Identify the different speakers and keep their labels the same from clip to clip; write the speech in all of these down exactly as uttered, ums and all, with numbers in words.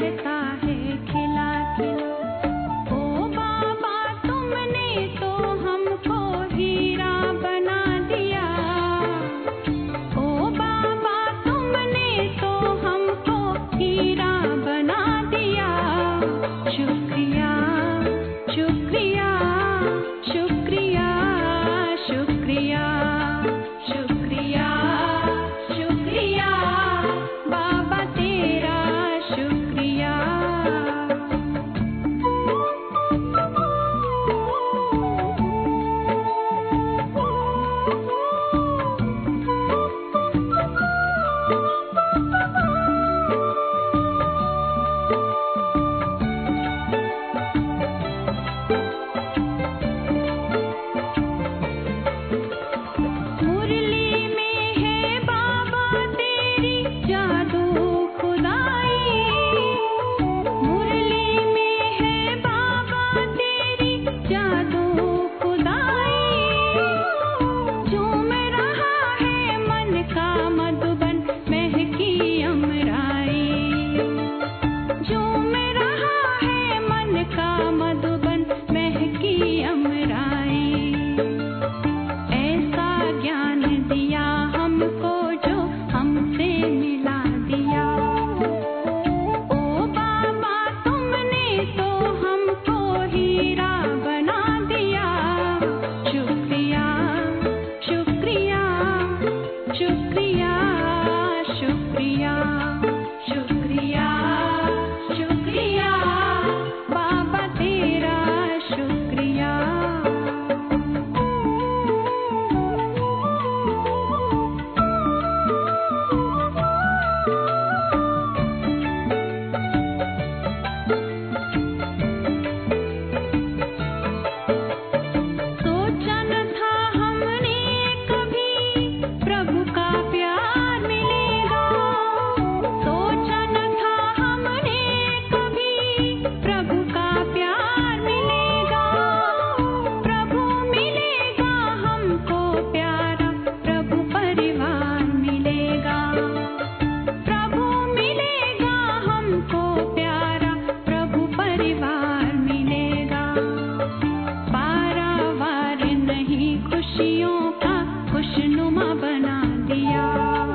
Speaker 1: रहता है खिला खिला। ओ बाबा तुमने तो हमको हीरा बना दिया। ओ बाबा तुमने तो हमको हीरा बना दिया। शुक्रिया शुक्रिया शुक्रिया शुक्रिया शुक्रिया शुक्रिया बाबा तेरा शुक्रिया। मुरली में है बाबा तेरी जादू खुदाई। मुरली में है बाबा तेरी जादू खुदाई। झूम रहा है मन का मधुबन महकी अमराई। झूम रहा है मन का मधुबन महकी अमराई। ऐसा ज्ञान दिया हमको जो हमसे मिला दिया। ओ बाबा तुमने तो हमको हीरा बना दिया। शुक्रिया शुक्रिया शुक्रिया शुक्रिया शुक्रिया शुक्रिया बाबा तेरा शुक्रिया। सोचा न था हमने कभी प्रभु का प्यार मिलेगा। सोचा न था हमने कभी प्रभु का प्यार मिलेगा। प्रभु मिलेगा हमको प्यारा प्रभु परिवार मिलेगा। प्रभु मिलेगा हमको प्यारा प्रभु परिवार मिलेगा। पारावार नहीं खुशियों का खुशनुमा बना दिया।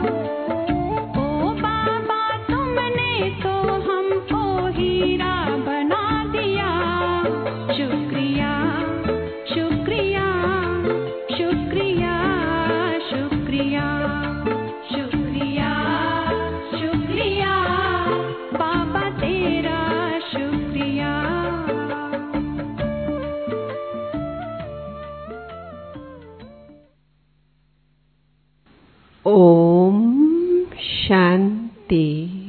Speaker 1: ओ बाबा तुमने तो हमको हीरा बना दिया। शुक्रिया शुक्रिया शुक्रिया शुक्रिया शुक्रिया शुक्रिया बाबा तेरा शुक्रिया।
Speaker 2: ओम शांति।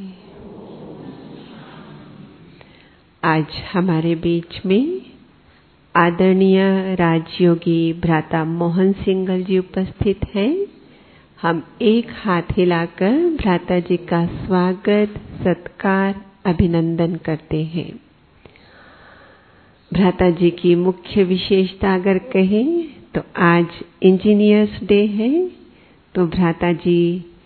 Speaker 2: आज हमारे बीच में आदरणीय राजयोगी भ्राता मोहन सिंगल जी उपस्थित हैं। हम एक हाथ हिलाकर भ्राता जी का स्वागत सत्कार अभिनंदन करते हैं। भ्राता जी की मुख्य विशेषता अगर कहें तो आज इंजीनियर्स डे है। तो भ्राता जी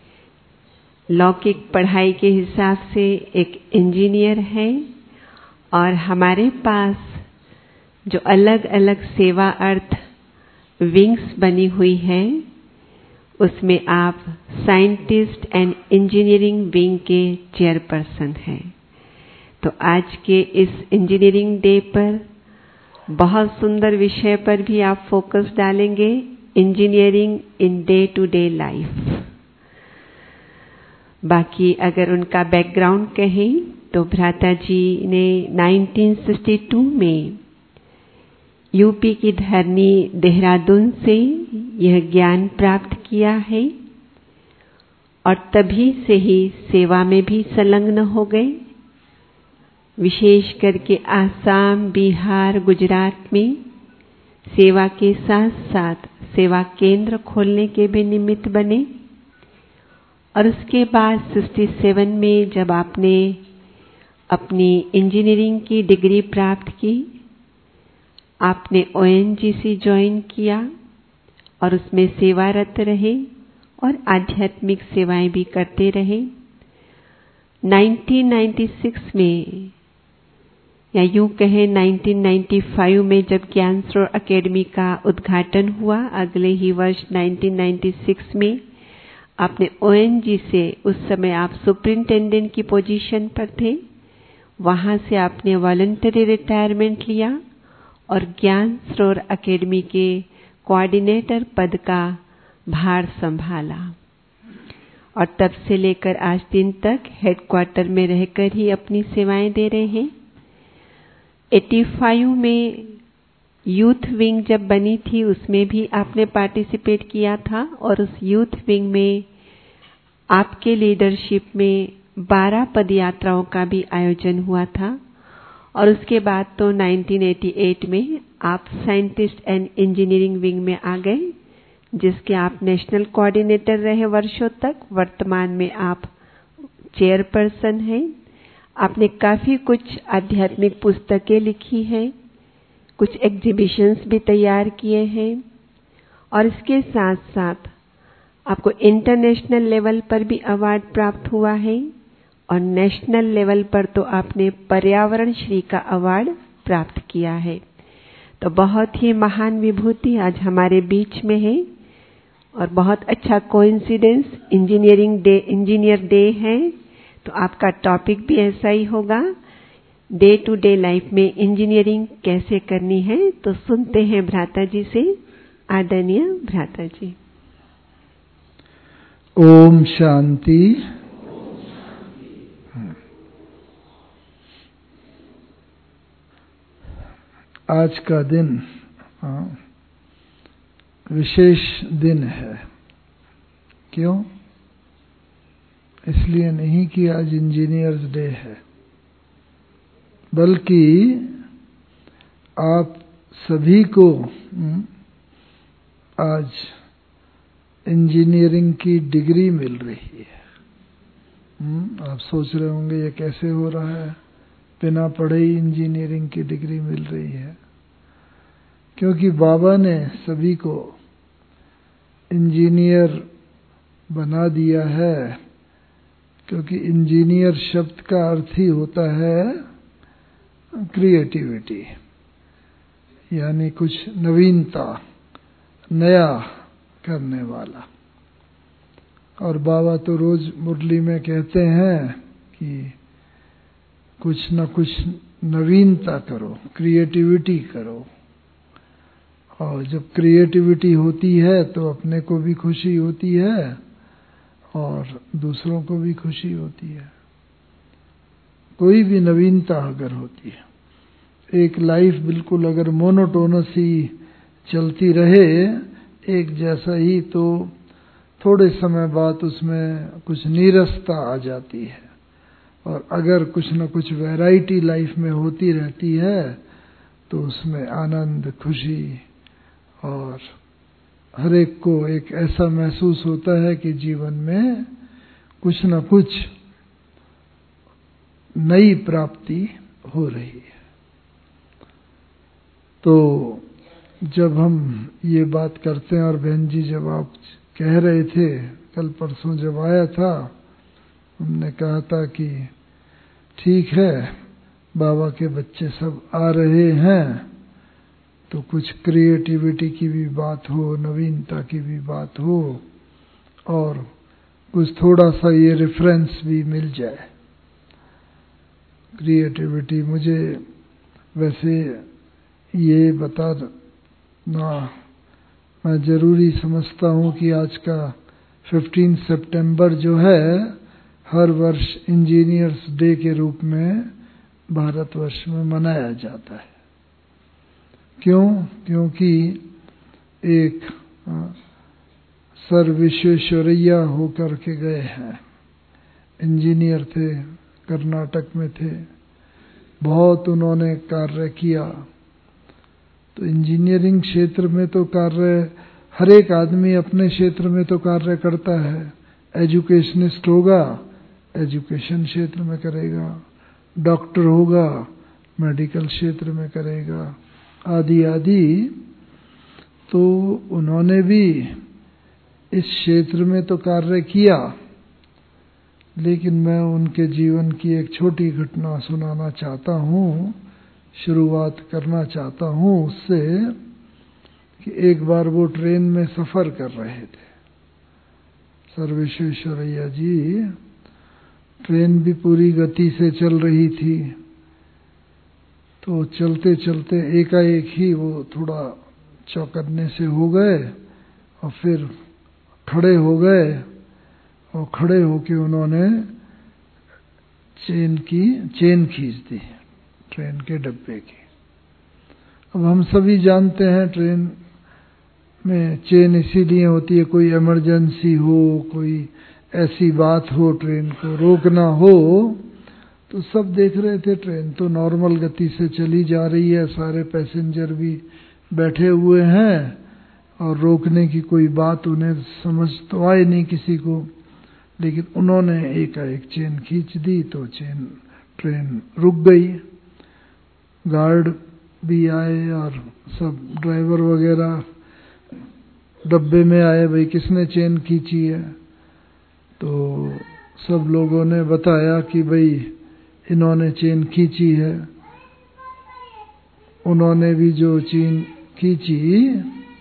Speaker 2: लौकिक पढ़ाई के हिसाब से एक इंजीनियर है और हमारे पास जो अलग अलग सेवा अर्थ विंग्स बनी हुई है उसमें आप साइंटिस्ट एंड इंजीनियरिंग विंग के चेयरपर्सन हैं। तो आज के इस इंजीनियरिंग डे पर बहुत सुंदर विषय पर भी आप फोकस डालेंगे, engineering in day to day life. बाकी अगर उनका बैकग्राउंड कहें तो भ्राता जी ने उन्नीस सौ बासठ में यूपी की धरनी देहरादून से यह ज्ञान प्राप्त किया है और तभी से ही सेवा में भी संलग्न हो गए। विशेष करके आसाम, बिहार, गुजरात में सेवा के साथ साथ सेवा केंद्र खोलने के भी निमित्त बने। और उसके बाद सड़सठ में जब आपने अपनी इंजीनियरिंग की डिग्री प्राप्त की, आपने O N G C join किया और उसमें सेवारत रहे और आध्यात्मिक सेवाएं भी करते रहे। नाइनटीन नाइंटी सिक्स में या यूं कहें नाइनटीन नाइंटी फाइव में जब ज्ञान सरोवर एकेडमी का उद्घाटन हुआ, अगले ही वर्ष नाइनटीन नाइंटी सिक्स में आपने ओएनजी से, उस समय आप सुपरिंटेंडेंट की पोजीशन पर थे, वहां से आपने वॉलंटरी रिटायरमेंट लिया और ज्ञान सरोवर एकेडमी के कोऑर्डिनेटर पद का भार संभाला और तब से लेकर आज दिन तक हेडक्वार्टर में रहकर ही अपनी सेवाएं दे रहे हैं। पचासी में यूथ विंग जब बनी थी उसमें भी आपने पार्टिसिपेट किया था और उस यूथ विंग में आपके लीडरशिप में बारह पदयात्राओं का भी आयोजन हुआ था और उसके बाद तो नाइनटीन एटी एट में आप साइंटिस्ट एंड इंजीनियरिंग विंग में आ गए, जिसके आप नेशनल कोऑर्डिनेटर रहे वर्षों तक। वर्तमान में आप चेयरपर्सन हैं। आपने काफी कुछ आध्यात्मिक पुस्तकें लिखी हैं, कुछ एग्जीबिशंस भी तैयार किए हैं और इसके साथ साथ आपको इंटरनेशनल लेवल पर भी अवार्ड प्राप्त हुआ है और नेशनल लेवल पर तो आपने पर्यावरण श्री का अवार्ड प्राप्त किया है। तो बहुत ही महान विभूति आज हमारे बीच में है और बहुत अच्छा coincidence, engineering day, engineer day है, तो आपका टॉपिक भी ऐसा ही होगा, डे टू डे लाइफ में इंजीनियरिंग कैसे करनी है। तो सुनते हैं भ्राता जी से। आदरणीय भ्राता जी।
Speaker 3: ओम शांति। आज का दिन विशेष दिन है। क्यों? इसलिए नहीं कि आज इंजीनियर्स डे है, बल्कि आप सभी को आज इंजीनियरिंग की डिग्री मिल रही है। आप सोच रहे होंगे ये कैसे हो रहा है, बिना पढ़े ही इंजीनियरिंग की डिग्री मिल रही है। क्योंकि बाबा ने सभी को इंजीनियर बना दिया है, क्योंकि इंजीनियर शब्द का अर्थ ही होता है क्रिएटिविटी, यानी कुछ नवीनता, नया करने वाला। और बाबा तो रोज मुरली में कहते हैं कि कुछ न कुछ नवीनता करो, क्रिएटिविटी करो। और जब क्रिएटिविटी होती है तो अपने को भी खुशी होती है और दूसरों को भी खुशी होती है। कोई भी नवीनता अगर होती है, एक लाइफ बिल्कुल अगर मोनोटोनस ही चलती रहे एक जैसा ही, तो थोड़े समय बाद उसमें कुछ नीरसता आ जाती है। और अगर कुछ न कुछ वैरायटी लाइफ में होती रहती है तो उसमें आनंद, खुशी और हर एक को एक ऐसा महसूस होता है कि जीवन में कुछ न कुछ नई प्राप्ति हो रही है। तो जब हम ये बात करते हैं, और बहन जी जब आप कह रहे थे, कल परसों जब आया था, हमने कहा था कि ठीक है बाबा के बच्चे सब आ रहे हैं तो कुछ क्रिएटिविटी की भी बात हो, नवीनता की भी बात हो और कुछ थोड़ा सा ये रेफरेंस भी मिल जाए। क्रिएटिविटी मुझे वैसे ये बताना मैं ज़रूरी समझता हूँ कि आज का पंद्रह सितंबर जो है हर वर्ष इंजीनियर्स डे के रूप में भारतवर्ष में मनाया जाता है। क्यों? क्योंकि एक सर विश्वेश्वरैया होकर के गए हैं, इंजीनियर थे, कर्नाटक में थे, बहुत उन्होंने कार्य किया। तो इंजीनियरिंग क्षेत्र में तो कार्य हर एक आदमी अपने क्षेत्र में तो कार्य करता है। एजुकेशनिस्ट होगा, एजुकेशन क्षेत्र में करेगा, डॉक्टर होगा, मेडिकल क्षेत्र में करेगा, आदि आदि। तो उन्होंने भी इस क्षेत्र में तो कार्य किया, लेकिन मैं उनके जीवन की एक छोटी घटना सुनाना चाहता हूँ, शुरुआत करना चाहता हूँ उससे कि एक बार वो ट्रेन में सफ़र कर रहे थे। सर्वेश्वरैया जी, ट्रेन भी पूरी गति से चल रही थी, तो चलते चलते एकाएक ही वो थोड़ा चौकन्ने से हो गए और फिर खड़े हो गए, और खड़े होके उन्होंने चेन की चेन खींच दी ट्रेन के डब्बे की। अब हम सभी जानते हैं ट्रेन में चेन इसीलिए होती है, कोई इमरजेंसी हो, कोई ऐसी बात हो, ट्रेन को रोकना हो। तो सब देख रहे थे ट्रेन तो नॉर्मल गति से चली जा रही है, सारे पैसेंजर भी बैठे हुए हैं और रोकने की कोई बात उन्हें समझ तो आई नहीं किसी को। लेकिन उन्होंने एकाएक चेन खींच दी तो चेन ट्रेन रुक गई। गार्ड भी आए और सब ड्राइवर वगैरह डब्बे में आए, भाई किसने चेन खींची है? तो सब लोगों ने बताया कि भाई इन्होंने चेन खींची है। उन्होंने भी जो चेन खींची,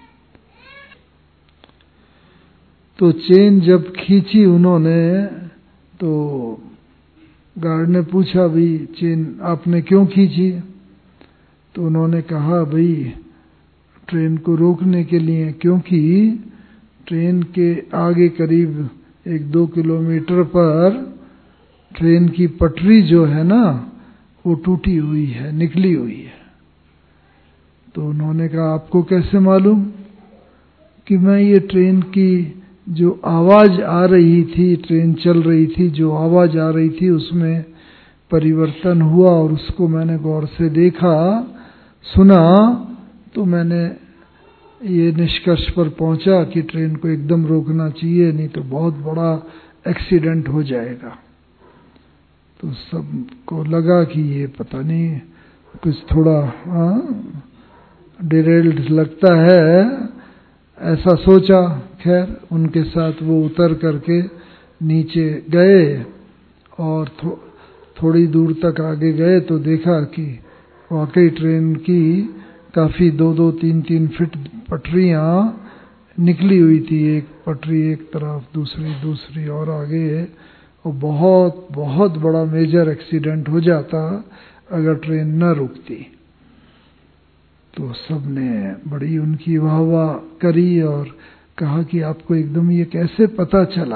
Speaker 3: तो चेन जब खींची उन्होंने, तो गार्ड ने पूछा भाई चेन आपने क्यों खींची? तो उन्होंने कहा भाई ट्रेन को रोकने के लिए, क्योंकि ट्रेन के आगे करीब एक दो किलोमीटर पर ट्रेन की पटरी जो है ना वो टूटी हुई है, निकली हुई है। तो उन्होंने कहा आपको कैसे मालूम? कि मैं ये ट्रेन की जो आवाज आ रही थी, ट्रेन चल रही थी, जो आवाज आ रही थी उसमें परिवर्तन हुआ और उसको मैंने गौर से देखा, सुना, तो मैंने ये निष्कर्ष पर पहुंचा कि ट्रेन को एकदम रोकना चाहिए, नहीं तो बहुत बड़ा एक्सीडेंट हो जाएगा। तो सबको लगा कि ये पता नहीं कुछ थोड़ा डिरेल्ड लगता है, ऐसा सोचा। खैर उनके साथ वो उतर करके नीचे गए और थो, थोड़ी दूर तक आगे गए तो देखा कि वाकई ट्रेन की काफी दो दो तीन तीन फीट पटरियां निकली हुई थी, एक पटरी एक तरफ, दूसरी दूसरी और आगे, और बहुत बहुत बड़ा मेजर एक्सीडेंट हो जाता अगर ट्रेन न रुकती। तो सबने बड़ी उनकी वाह वाह करी और कहा कि आपको एकदम ये कैसे पता चला?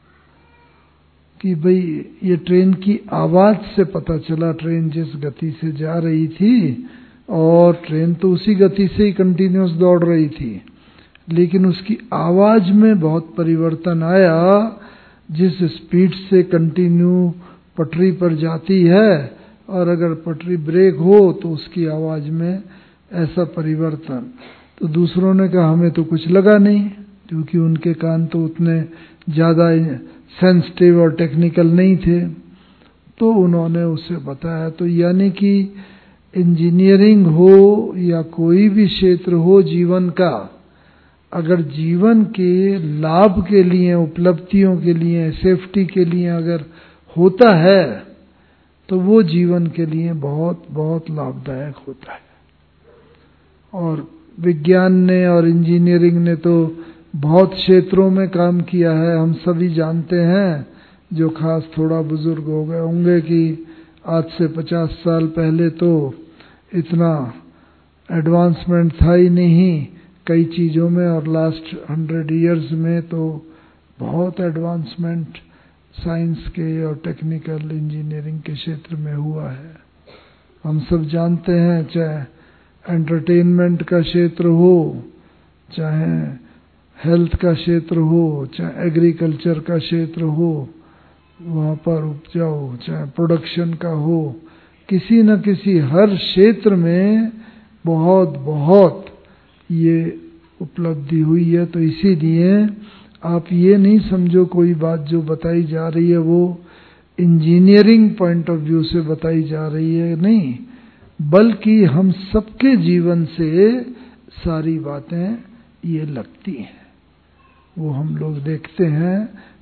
Speaker 3: कि भाई ये ट्रेन की आवाज से पता चला, ट्रेन जिस गति से जा रही थी, और ट्रेन तो उसी गति से ही कंटिन्यूअस दौड़ रही थी, लेकिन उसकी आवाज में बहुत परिवर्तन आया। जिस स्पीड से कंटिन्यू पटरी पर जाती है और अगर पटरी ब्रेक हो तो उसकी आवाज में ऐसा परिवर्तन। तो दूसरों ने कहा हमें तो कुछ लगा नहीं, क्योंकि उनके कान तो उतने ज्यादा सेंसिटिव और टेक्निकल नहीं थे। तो उन्होंने उसे बताया। तो यानी कि इंजीनियरिंग हो या कोई भी क्षेत्र हो जीवन का, अगर जीवन के लाभ के लिए, उपलब्धियों के लिए, सेफ्टी के लिए अगर होता है तो वो जीवन के लिए बहुत बहुत लाभदायक होता है। और विज्ञान ने और इंजीनियरिंग ने तो बहुत क्षेत्रों में काम किया है। हम सभी जानते हैं, जो खास थोड़ा बुजुर्ग हो गए होंगे, कि आज से पचास साल पहले तो इतना एडवांसमेंट था ही नहीं कई चीज़ों में, और लास्ट हंड्रेड इयर्स में तो बहुत एडवांसमेंट साइंस के और टेक्निकल इंजीनियरिंग के क्षेत्र में हुआ है। हम सब जानते हैं, चाहे एंटरटेनमेंट का क्षेत्र हो, चाहे हेल्थ का क्षेत्र हो, चाहे एग्रीकल्चर का क्षेत्र हो, वहाँ पर उपजाओ, चाहे प्रोडक्शन का हो, किसी न किसी हर क्षेत्र में बहुत बहुत ये उपलब्धि हुई है। तो इसीलिए आप ये नहीं समझो कोई बात जो बताई जा रही है वो इंजीनियरिंग पॉइंट ऑफ व्यू से बताई जा रही है, नहीं, बल्कि हम सबके जीवन से सारी बातें ये लगती हैं। वो हम लोग देखते हैं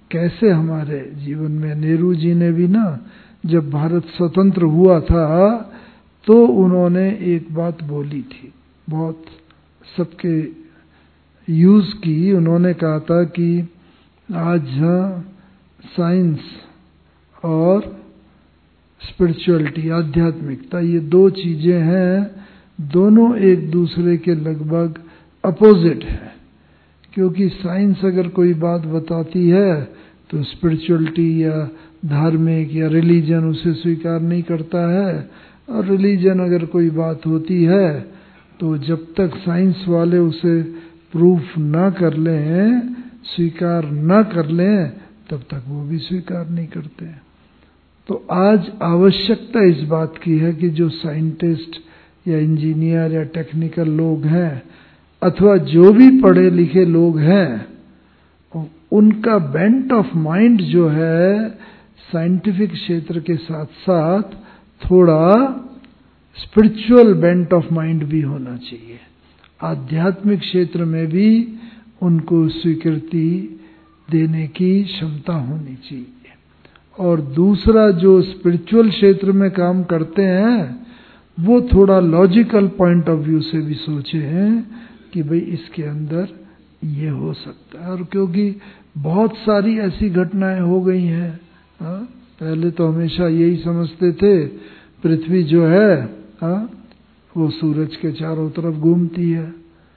Speaker 3: कैसे हमारे जीवन में। नेहरू जी ने भी ना जब भारत स्वतंत्र हुआ था तो उन्होंने एक बात बोली थी, बहुत सबके यूज की। उन्होंने कहा था कि आज साइंस और स्पिरिचुअलिटी, आध्यात्मिकता, ये दो चीजें हैं, दोनों एक दूसरे के लगभग अपोजिट है। क्योंकि साइंस अगर कोई बात बताती है तो स्पिरिचुअलिटी या धार्मिक या रिलीजन उसे स्वीकार नहीं करता है, और रिलीजन अगर कोई बात होती है तो जब तक साइंस वाले उसे प्रूफ ना कर लें, स्वीकार ना कर लें, तब तक वो भी स्वीकार नहीं करते। तो आज आवश्यकता इस बात की है कि जो साइंटिस्ट या इंजीनियर या टेक्निकल लोग हैं अथवा जो भी पढ़े लिखे लोग हैं, उनका बेंट ऑफ माइंड जो है साइंटिफिक क्षेत्र के साथ साथ थोड़ा स्पिरिचुअल बेंट ऑफ माइंड भी होना चाहिए। आध्यात्मिक क्षेत्र में भी उनको स्वीकृति देने की क्षमता होनी चाहिए। और दूसरा, जो स्पिरिचुअल क्षेत्र में काम करते हैं वो थोड़ा लॉजिकल पॉइंट ऑफ व्यू से भी सोचे हैं कि भाई इसके अंदर ये हो सकता है। और क्योंकि बहुत सारी ऐसी घटनाएं हो गई हैं, हाँ, पहले तो हमेशा यही समझते थे पृथ्वी जो है हाँ, वो सूरज के चारों तरफ घूमती है।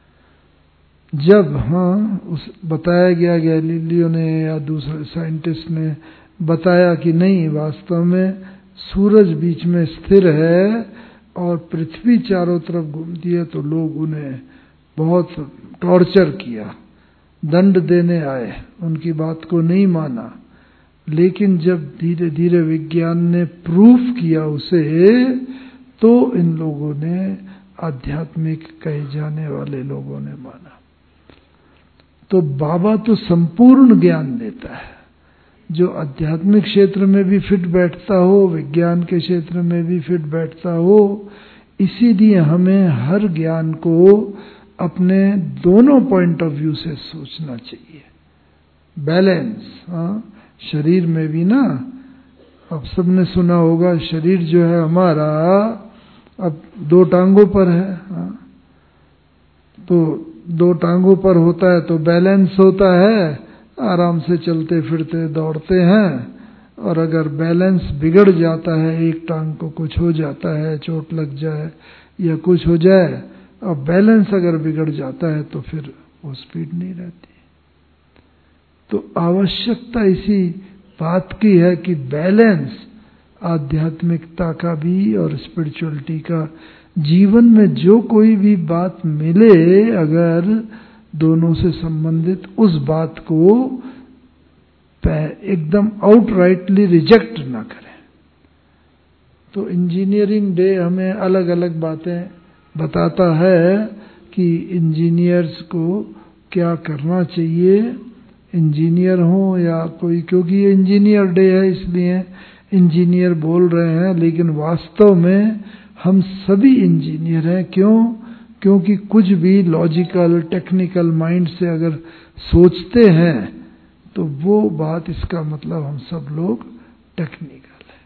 Speaker 3: जब हाँ उस बताया गया, गैलीलियो ने या दूसरे साइंटिस्ट ने बताया कि नहीं, वास्तव में सूरज बीच में स्थिर है और पृथ्वी चारों तरफ घूमती है, तो लोग उन्हें बहुत टॉर्चर किया, दंड देने आए, उनकी बात को नहीं माना। लेकिन जब धीरे धीरे विज्ञान ने प्रूफ किया उसे, तो इन लोगों ने, आध्यात्मिक कहे जाने वाले लोगों ने माना। तो बाबा तो संपूर्ण ज्ञान देता है, जो आध्यात्मिक क्षेत्र में भी फिट बैठता हो, विज्ञान के क्षेत्र में भी फिट बैठता हो। इसीलिए हमें हर ज्ञान को अपने दोनों पॉइंट ऑफ व्यू से सोचना चाहिए। बैलेंस, हाँ, शरीर में भी ना, अब सबने सुना होगा शरीर जो है हमारा अब दो टांगों पर है, हाँ, तो दो टांगों पर होता है तो बैलेंस होता है, आराम से चलते फिरते दौड़ते हैं। और अगर बैलेंस बिगड़ जाता है, एक टांग को कुछ हो जाता है, चोट लग जाए या कुछ हो जाए, और बैलेंस अगर बिगड़ जाता है तो फिर वो स्पीड नहीं रहती। तो आवश्यकता इसी बात की है कि बैलेंस आध्यात्मिकता का भी और स्पिरिचुअलिटी का, जीवन में जो कोई भी बात मिले, अगर दोनों से संबंधित, उस बात को एकदम आउटराइटली रिजेक्ट ना करें। तो इंजीनियरिंग डे हमें अलग अलग बातें बताता है कि इंजीनियर्स को क्या करना चाहिए, इंजीनियर हो या कोई, क्योंकि ये इंजीनियर डे है इसलिए इंजीनियर बोल रहे हैं, लेकिन वास्तव में हम सभी इंजीनियर हैं। क्यों? क्योंकि कुछ भी लॉजिकल टेक्निकल माइंड से अगर सोचते हैं तो वो बात, इसका मतलब हम सब लोग टेक्निकल हैं।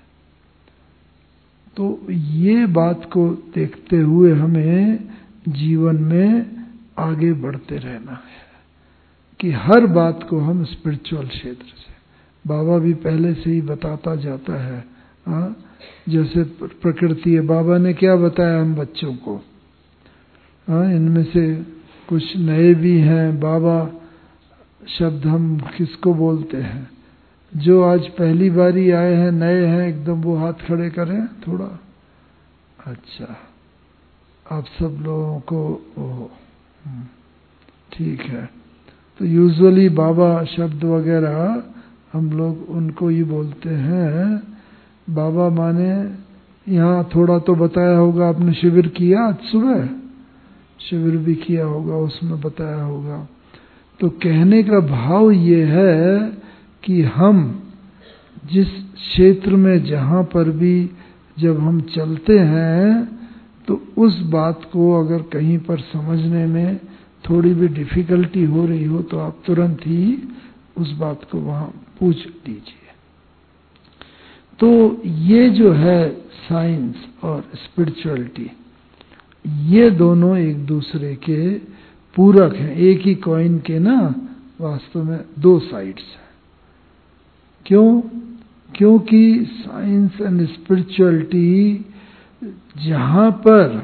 Speaker 3: तो ये बात को देखते हुए हमें जीवन में आगे बढ़ते रहना है कि हर बात को हम स्पिरिचुअल क्षेत्र से, बाबा भी पहले से ही बताता जाता है, हाँ, जैसे प्रकृति है, बाबा ने क्या बताया हम बच्चों को, हाँ, इनमें से कुछ नए भी हैं। बाबा शब्द हम किसको बोलते हैं? जो आज पहली बारी आए हैं, नए हैं एकदम, वो हाथ खड़े करें थोड़ा। अच्छा, आप सब लोगों को, ओह ठीक है। तो यूजुअली बाबा शब्द वगैरह हम लोग उनको ही बोलते हैं। बाबा माने, यहाँ थोड़ा तो बताया होगा आपने, शिविर किया आज सुबह, शिविर भी किया होगा, उसमें बताया होगा। तो कहने का भाव ये है कि हम जिस क्षेत्र में, जहाँ पर भी जब हम चलते हैं, तो उस बात को अगर कहीं पर समझने में थोड़ी भी डिफिकल्टी हो रही हो तो आप तुरंत ही उस बात को वहां पूछ लीजिए। तो ये जो है साइंस और स्पिरिचुअलिटी, ये दोनों एक दूसरे के पूरक हैं, एक ही कॉइन के ना वास्तव में दो साइड्स हैं। क्यों? क्योंकि साइंस एंड स्पिरिचुअलिटी जहां पर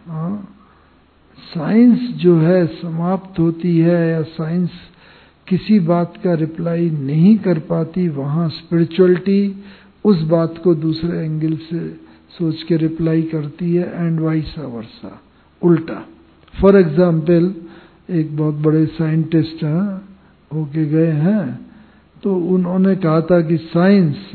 Speaker 3: साइंस जो है समाप्त होती है या साइंस किसी बात का रिप्लाई नहीं कर पाती, वहां स्पिरिचुअलिटी उस बात को दूसरे एंगल से सोच के रिप्लाई करती है, एंड वाइस वर्सा, उल्टा। फॉर एग्जाम्पल, एक बहुत बड़े साइंटिस्ट होके गए हैं, तो उन्होंने कहा था कि साइंस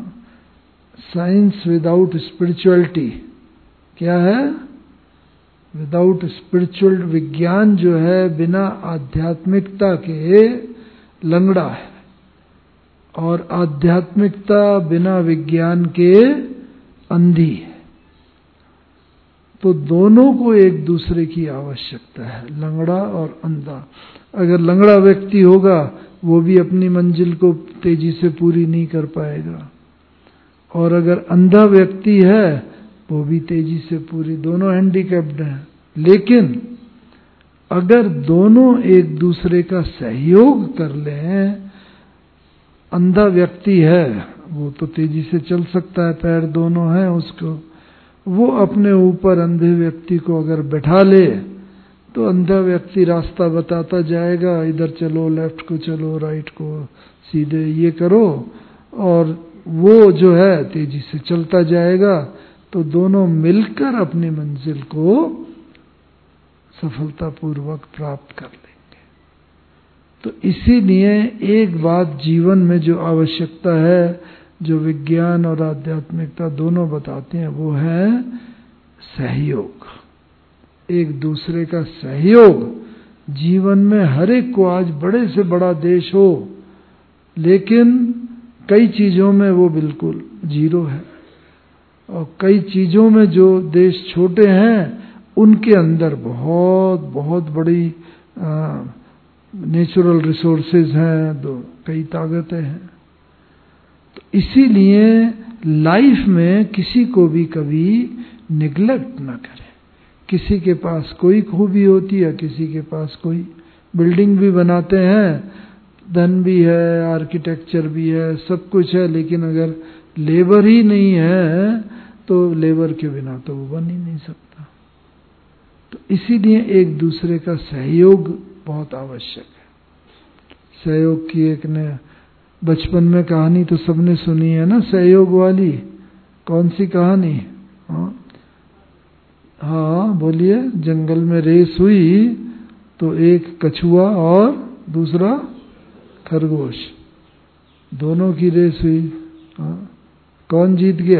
Speaker 3: साइंस विदाउट स्पिरिचुअलिटी क्या है? विदाउट स्पिरिचुअल, विज्ञान जो है बिना आध्यात्मिकता के लंगड़ा है, और आध्यात्मिकता बिना विज्ञान के अंधी है। तो दोनों को एक दूसरे की आवश्यकता है, लंगड़ा और अंधा। अगर लंगड़ा व्यक्ति होगा वो भी अपनी मंजिल को तेजी से पूरी नहीं कर पाएगा, और अगर अंधा व्यक्ति है वो भी तेजी से पूरी, दोनों हैंडीकैप्ड हैं। लेकिन अगर दोनों एक दूसरे का सहयोग कर लें, अंधा व्यक्ति है वो तो तेजी से चल सकता है, पैर दोनों हैं उसको, वो अपने ऊपर अंधे व्यक्ति को अगर बैठा ले तो अंधा व्यक्ति रास्ता बताता जाएगा, इधर चलो, लेफ्ट को चलो, राइट को, सीधे ये करो, और वो जो है तेजी से चलता जाएगा। तो दोनों मिलकर अपनी मंजिल को सफलतापूर्वक प्राप्त कर लेंगे। तो इसीलिए एक बात जीवन में जो आवश्यकता है, जो विज्ञान और आध्यात्मिकता दोनों बताते हैं, वो है सहयोग, एक दूसरे का सहयोग। जीवन में हर एक को, आज बड़े से बड़ा देश हो, लेकिन कई चीजों में वो बिल्कुल जीरो है, और कई चीजों में जो देश छोटे हैं उनके अंदर बहुत बहुत बड़ी नेचुरल रिसोर्सेज हैं, दो कई ताकतें हैं। तो इसीलिए लाइफ में किसी को भी कभी निग्लेक्ट ना करें। किसी के पास कोई खूबी होती है, किसी के पास कोई, बिल्डिंग भी बनाते हैं, धन भी है, आर्किटेक्चर भी है, सब कुछ है, लेकिन अगर लेबर ही नहीं है तो लेबर के बिना तो वो बन ही नहीं सकता। तो इसीलिए एक दूसरे का सहयोग बहुत आवश्यक है। सहयोग की एक ने बचपन में कहानी तो सबने सुनी है ना, सहयोग वाली। कौन सी कहानी? हाँ हाँ बोलिए। जंगल में रेस हुई तो एक कछुआ और दूसरा खरगोश, दोनों की रेस हुई। हाँ, कौन जीत गया?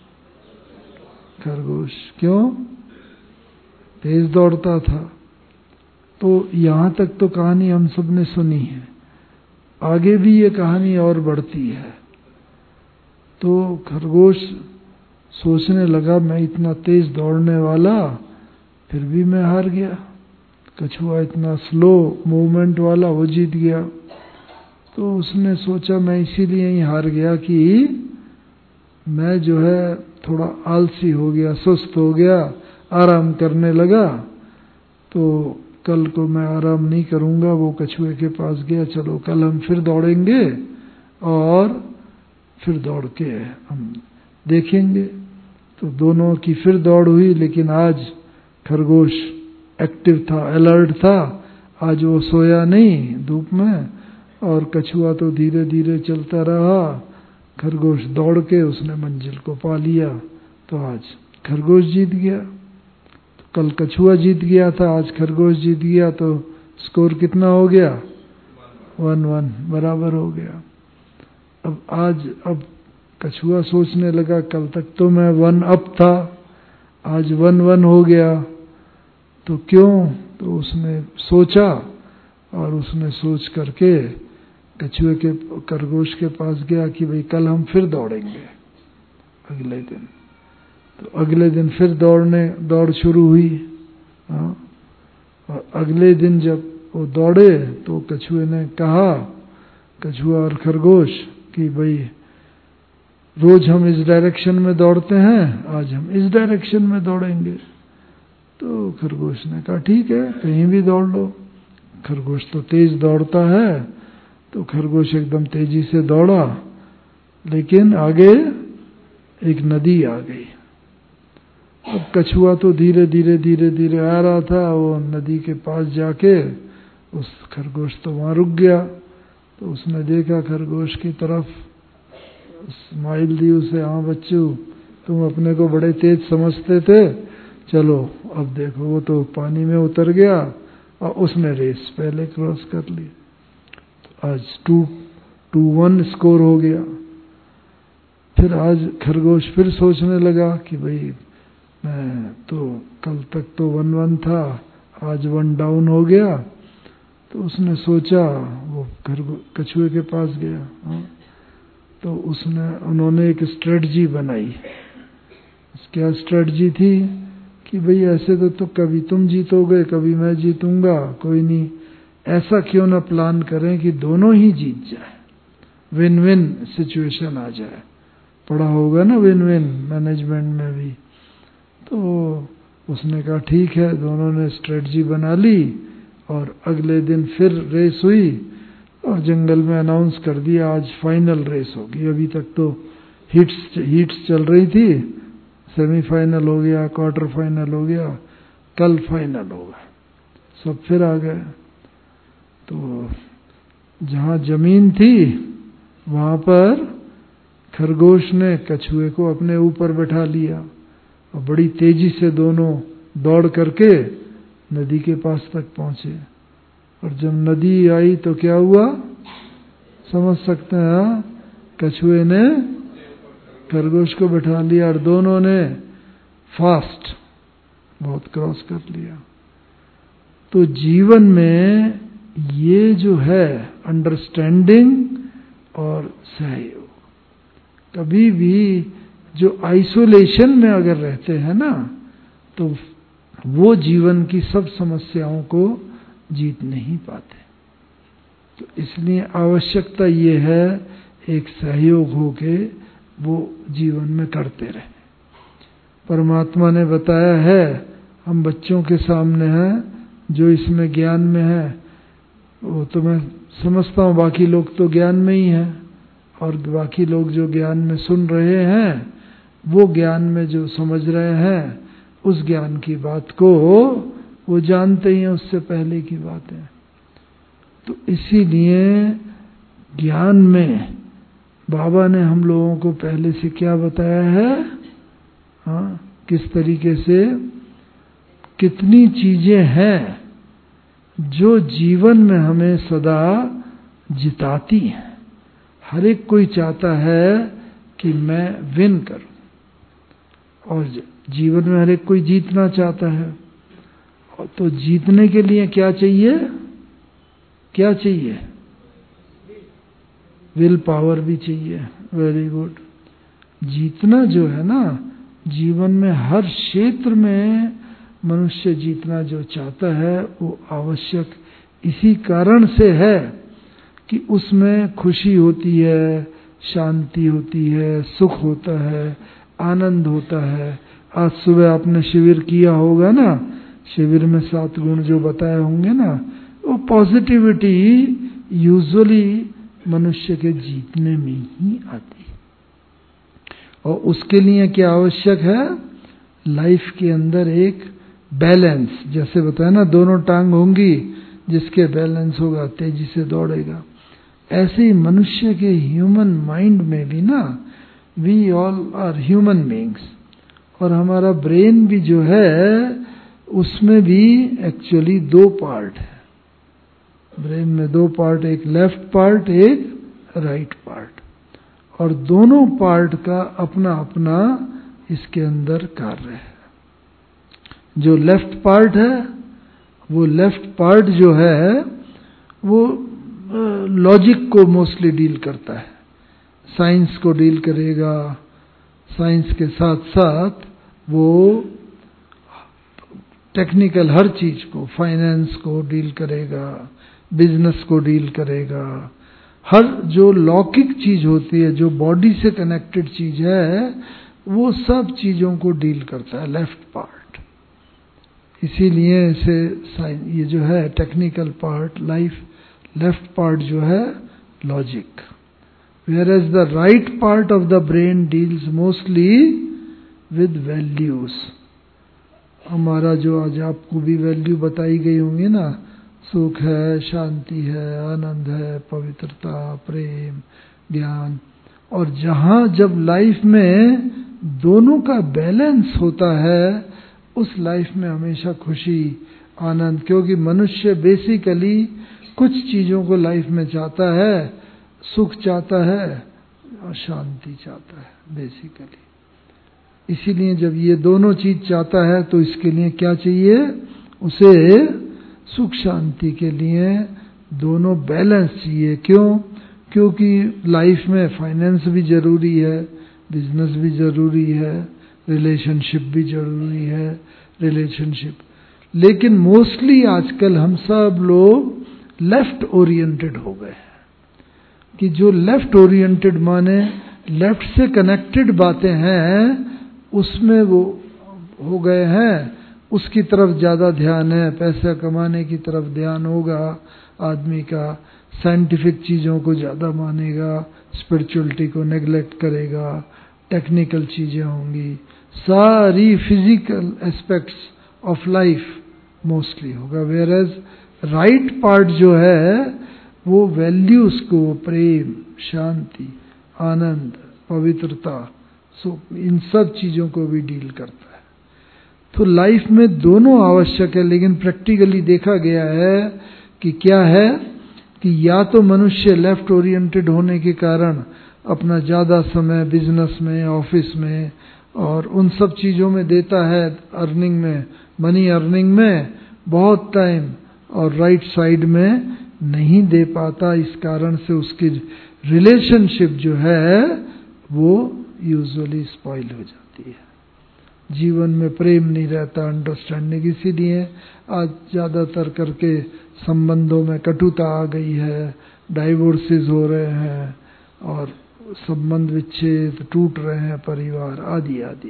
Speaker 3: खरगोश। क्यों? तेज दौड़ता था। तो यहां तक तो कहानी हम सब ने सुनी है, आगे भी ये कहानी और बढ़ती है। तो खरगोश सोचने लगा, मैं इतना तेज दौड़ने वाला, फिर भी मैं हार गया। कछुआ इतना स्लो मूवमेंट वाला, वो जीत गया। तो उसने सोचा मैं इसीलिए ही हार गया कि मैं जो है थोड़ा आलसी हो गया, सुस्त हो गया, आराम करने लगा। तो कल को मैं आराम नहीं करूंगा। वो कछुए के पास गया, चलो कल हम फिर दौड़ेंगे और फिर दौड़ के हम देखेंगे। तो दोनों की फिर दौड़ हुई, लेकिन आज खरगोश एक्टिव था, अलर्ट था। आज वो सोया नहीं धूप में, और कछुआ तो धीरे धीरे चलता रहा। खरगोश दौड़ के उसने मंजिल को पा लिया। तो आज खरगोश जीत गया। तो कल कछुआ जीत गया था, आज खरगोश जीत गया। तो स्कोर कितना हो गया? वन वन, बराबर हो गया। अब आज अब कछुआ सोचने लगा, कल तक तो मैं वन अप था, आज वन वन हो गया। तो क्यों? तो उसने सोचा, और उसने सोच करके कछुए के खरगोश के पास गया कि भाई कल हम फिर दौड़ेंगे अगले दिन। तो अगले दिन फिर दौड़ने दौड़ शुरू हुई। हाँ, और अगले दिन जब वो दौड़े तो कछुए ने कहा कछुआ और खरगोश कि भाई रोज हम इस डायरेक्शन में दौड़ते हैं, आज हम इस डायरेक्शन में दौड़ेंगे। तो खरगोश ने कहा ठीक है, कहीं भी दौड़ लो। खरगोश तो तेज दौड़ता है, तो खरगोश एकदम तेजी से दौड़ा, लेकिन आगे एक नदी आ गई। अब कछुआ तो धीरे धीरे धीरे धीरे आ रहा था, वो नदी के पास जाके उस खरगोश तो वहां रुक गया। तो उसने देखा खरगोश की तरफ, स्माइल दी उसे, हाँ बच्चू तुम अपने को बड़े तेज समझते थे, चलो अब देखो। वो तो पानी में उतर गया और उसने रेस पहले क्रॉस कर ली। तो आज टू टू वन स्कोर हो गया। फिर आज खरगोश फिर सोचने लगा कि भाई मैं तो कल तक तो वन वन था, आज वन डाउन हो गया। तो उसने सोचा, वो खरगोश कछुए के पास गया, हाँ, तो उसने उन्होंने एक स्ट्रेटजी बनाई। क्या स्ट्रेटजी थी कि भाई ऐसे तो, तो कभी तुम जीतोगे कभी मैं जीतूंगा, कोई नहीं, ऐसा क्यों ना प्लान करें कि दोनों ही जीत जाए, विन विन सिचुएशन आ जाए। पढ़ा होगा ना विन विन मैनेजमेंट में भी। तो उसने कहा ठीक है, दोनों ने स्ट्रेटजी बना ली और अगले दिन फिर रेस हुई और जंगल में अनाउंस कर दिया आज फाइनल रेस होगी। अभी तक तो हिट्स हिट्स चल रही थी, सेमीफाइनल हो गया, क्वार्टर फाइनल हो गया, कल फाइनल होगा। सब फिर आ गए। तो जहां जमीन थी वहां पर खरगोश ने कछुए को अपने ऊपर बैठा लिया और बड़ी तेजी से दोनों दौड़ करके नदी के पास तक पहुंचे। और जब नदी आई तो क्या हुआ समझ सकते हैं, कछुए ने खरगोश को बैठा लिया और दोनों ने फास्ट बहुत क्रॉस कर लिया। तो जीवन में ये जो है अंडरस्टैंडिंग और सहयोग, कभी भी जो आइसोलेशन में अगर रहते हैं ना, तो वो जीवन की सब समस्याओं को जीत नहीं पाते। तो इसलिए आवश्यकता ये है एक सहयोग होके वो जीवन में करते रहे। परमात्मा ने बताया है, हम बच्चों के सामने हैं जो इसमें ज्ञान में है, वो तो मैं समझता हूँ बाकी लोग तो ज्ञान में ही हैं, और बाकी लोग जो ज्ञान में सुन रहे हैं वो ज्ञान में जो समझ रहे हैं उस ज्ञान की बात को वो जानते ही हैं, उससे पहले की बात है। तो इसीलिए ज्ञान में बाबा ने हम लोगों को पहले से क्या बताया है, हाँ, किस तरीके से कितनी चीजें हैं जो जीवन में हमें सदा जिताती हैं। हर एक कोई चाहता है कि मैं विन करूं, और जीवन में हर एक कोई जीतना चाहता है। और तो जीतने के लिए क्या चाहिए, क्या चाहिए, विल पावर भी चाहिए। Very good. जीतना जो है ना, जीवन में हर क्षेत्र में मनुष्य जीतना जो चाहता है वो आवश्यक इसी कारण से है कि उसमें खुशी होती है, शांति होती है, सुख होता है, आनंद होता है। आज सुबह आपने शिविर किया होगा ना, शिविर में सात गुण जो बताए होंगे ना, वो पॉजिटिविटी यूजुअली मनुष्य के जीतने में ही आती है। और उसके लिए क्या आवश्यक है, लाइफ के अंदर एक बैलेंस। जैसे बताया ना, दोनों टांग होंगी, जिसके बैलेंस होगा तेजी से दौड़ेगा। ऐसे ही मनुष्य के ह्यूमन माइंड में भी ना, we all are human beings, और हमारा ब्रेन भी जो है उसमें भी एक्चुअली दो पार्ट है। ब्रेन में दो पार्ट, एक लेफ्ट पार्ट, एक राइट पार्ट, और दोनों पार्ट का अपना अपना इसके अंदर कार्य है। जो लेफ्ट पार्ट है, वो लेफ्ट पार्ट जो है वो लॉजिक को मोस्टली डील करता है, साइंस को डील करेगा। साइंस के साथ साथ वो टेक्निकल हर चीज को, फाइनेंस को डील करेगा, बिजनेस को डील करेगा, हर जो लौकिक चीज होती है, जो बॉडी से कनेक्टेड चीज है, वो सब चीजों को डील करता है लेफ्ट पार्ट। इसीलिए इसे ये जो है technical part, life left part जो है logic, whereas the right part of the brain deals mostly with values. हमारा जो आज आपको भी वैल्यू बताई गई होंगी ना, सुख है, शांति है, आनंद है, पवित्रता, प्रेम, ज्ञान, और जहां जब लाइफ में दोनों का बैलेंस होता है, उस लाइफ में हमेशा खुशी, आनंद, क्योंकि मनुष्य बेसिकली कुछ चीजों को लाइफ में चाहता है, सुख चाहता है और शांति चाहता है बेसिकली। इसीलिए जब ये दोनों चीज चाहता है तो इसके लिए क्या चाहिए, उसे सुख शांति के लिए दोनों बैलेंस चाहिए। क्यों? क्योंकि लाइफ में फाइनेंस भी जरूरी है, बिजनेस भी जरूरी है, रिलेशनशिप भी जरूरी है, रिलेशनशिप। लेकिन मोस्टली आजकल हम सब लोग लेफ्ट ओरिएंटेड हो गए हैं, कि जो लेफ्ट ओरिएंटेड माने लेफ्ट से कनेक्टेड बातें हैं उसमें वो हो गए हैं, उसकी तरफ ज्यादा ध्यान है, पैसा कमाने की तरफ ध्यान होगा आदमी का, साइंटिफिक चीजों को ज्यादा मानेगा, स्पिरिचुअलिटी को नेग्लेक्ट करेगा, टेक्निकल चीजें होंगी, सारी physical aspects of life mostly होगा। वेयर एज राइट पार्ट जो है वो वैल्यूज को, प्रेम, शांति, आनंद, पवित्रता, सो इन सब चीजों को भी डील करता है। तो लाइफ में दोनों आवश्यक है, लेकिन प्रैक्टिकली देखा गया है कि क्या है कि या तो मनुष्य लेफ्ट ओरिएंटेड होने के कारण अपना ज्यादा समय बिजनेस में, ऑफिस में और उन सब चीजों में देता है, अर्निंग में, मनी अर्निंग में बहुत टाइम, और राइट साइड में नहीं दे पाता। इस कारण से उसकी रिलेशनशिप जो है वो यूजुअली स्पॉइल हो जाती है, जीवन में प्रेम नहीं रहता, अंडरस्टैंडिंग। इसीलिए आज ज्यादातर करके संबंधों में कटुता आ गई है, डाइवोर्सेस हो रहे हैं और संबंध विच्छेद, टूट रहे हैं परिवार आदि आदि।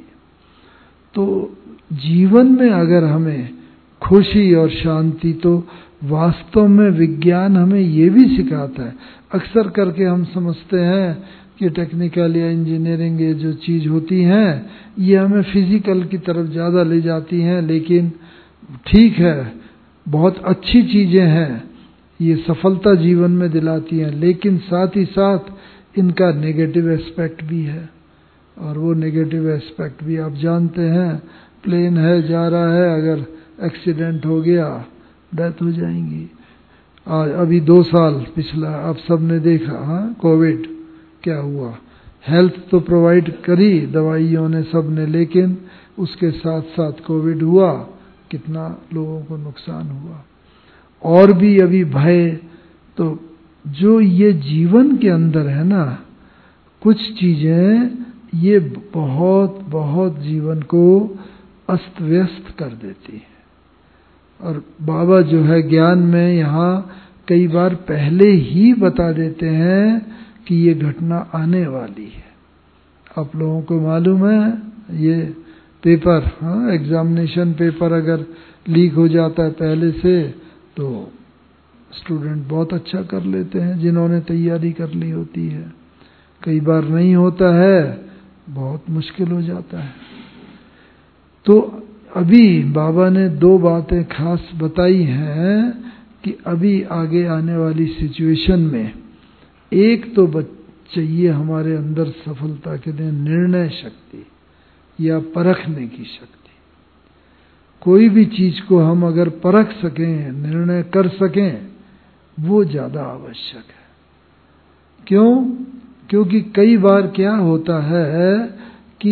Speaker 3: तो जीवन में अगर हमें खुशी और शांति, तो वास्तव में विज्ञान हमें ये भी सिखाता है। अक्सर करके हम समझते हैं कि टेक्निकल या इंजीनियरिंग ये जो चीज होती हैं ये हमें फिजिकल की तरफ ज्यादा ले जाती हैं, लेकिन ठीक है, बहुत अच्छी चीजें हैं, ये सफलता जीवन में दिलाती हैं, लेकिन साथ ही साथ इनका नेगेटिव एस्पेक्ट भी है। और वो नेगेटिव एस्पेक्ट भी आप जानते हैं, प्लेन है जा रहा है, अगर एक्सीडेंट हो गया डेथ हो जाएंगी। आज अभी दो साल पिछला आप सबने देखा, हाँ, कोविड क्या हुआ। हेल्थ तो प्रोवाइड करी दवाइयों ने, सब ने, लेकिन उसके साथ साथ कोविड हुआ, कितना लोगों को नुकसान हुआ। और भी अभी भय, तो जो ये जीवन के अंदर है ना, कुछ चीजें ये बहुत बहुत जीवन को अस्त व्यस्त कर देती है। और बाबा जो है ज्ञान में यहाँ कई बार पहले ही बता देते हैं कि ये घटना आने वाली है। आप लोगों को मालूम है ये पेपर, हाँ, एग्जामिनेशन पेपर अगर लीक हो जाता है पहले से तो स्टूडेंट बहुत अच्छा कर लेते हैं जिन्होंने तैयारी कर ली होती है। कई बार नहीं होता है, बहुत मुश्किल हो जाता है। तो अभी बाबा ने दो बातें खास बताई हैं कि अभी आगे आने वाली सिचुएशन में एक तो चाहिए हमारे अंदर सफलता के लिए निर्णय शक्ति या परखने की शक्ति। कोई भी चीज को हम अगर परख सकें, निर्णय कर सकें, वो ज्यादा आवश्यक है। क्यों? क्योंकि कई बार क्या होता है कि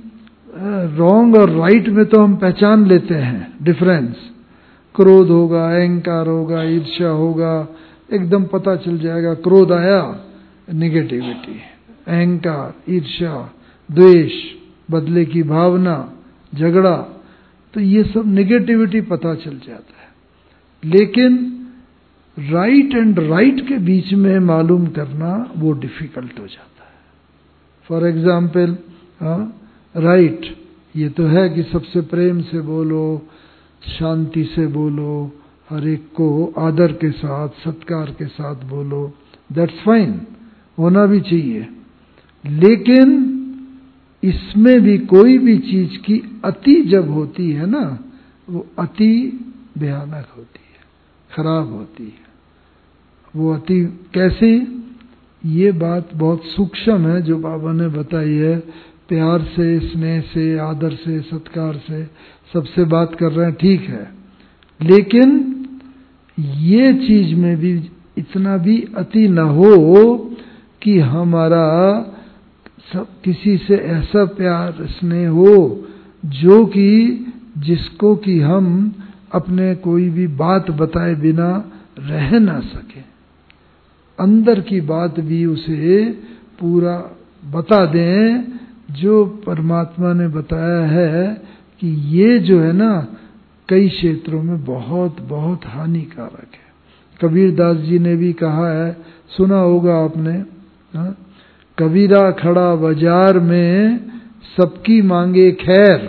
Speaker 3: रॉन्ग और राइट में तो हम पहचान लेते हैं डिफरेंस। क्रोध होगा, अहंकार होगा, ईर्ष्या होगा, एकदम पता चल जाएगा। क्रोध आया, नेगेटिविटी, अहंकार, ईर्ष्या, द्वेष, बदले की भावना, झगड़ा, तो ये सब नेगेटिविटी पता चल जाता है। लेकिन राइट एंड राइट के बीच में मालूम करना वो डिफिकल्ट हो जाता है। फॉर एग्जाम्पल, राइट ये तो है कि सबसे प्रेम से बोलो, शांति से बोलो, हर एक को आदर के साथ, सत्कार के साथ बोलो, दैट्स फाइन, होना भी चाहिए। लेकिन इसमें भी कोई भी चीज की अति जब होती है ना, वो अति भयानक होती है, खराब होती है। वो अति कैसे, ये बात बहुत सूक्ष्म है जो बाबा ने बताई है। प्यार से, स्नेह से, आदर से, सत्कार से सबसे बात कर रहे हैं, ठीक है, लेकिन ये चीज में भी इतना भी अति न हो कि हमारा सब किसी से ऐसा प्यार स्नेह हो जो कि जिसको कि हम अपने कोई भी बात बताए बिना रह ना सके, अंदर की बात भी उसे पूरा बता दें जो परमात्मा ने बताया है कि ये जो है ना कई क्षेत्रों में बहुत बहुत हानिकारक है। कबीर दास जी ने भी कहा है, सुना होगा आपने, हा? कबीरा खड़ा बाजार में सबकी मांगे खैर,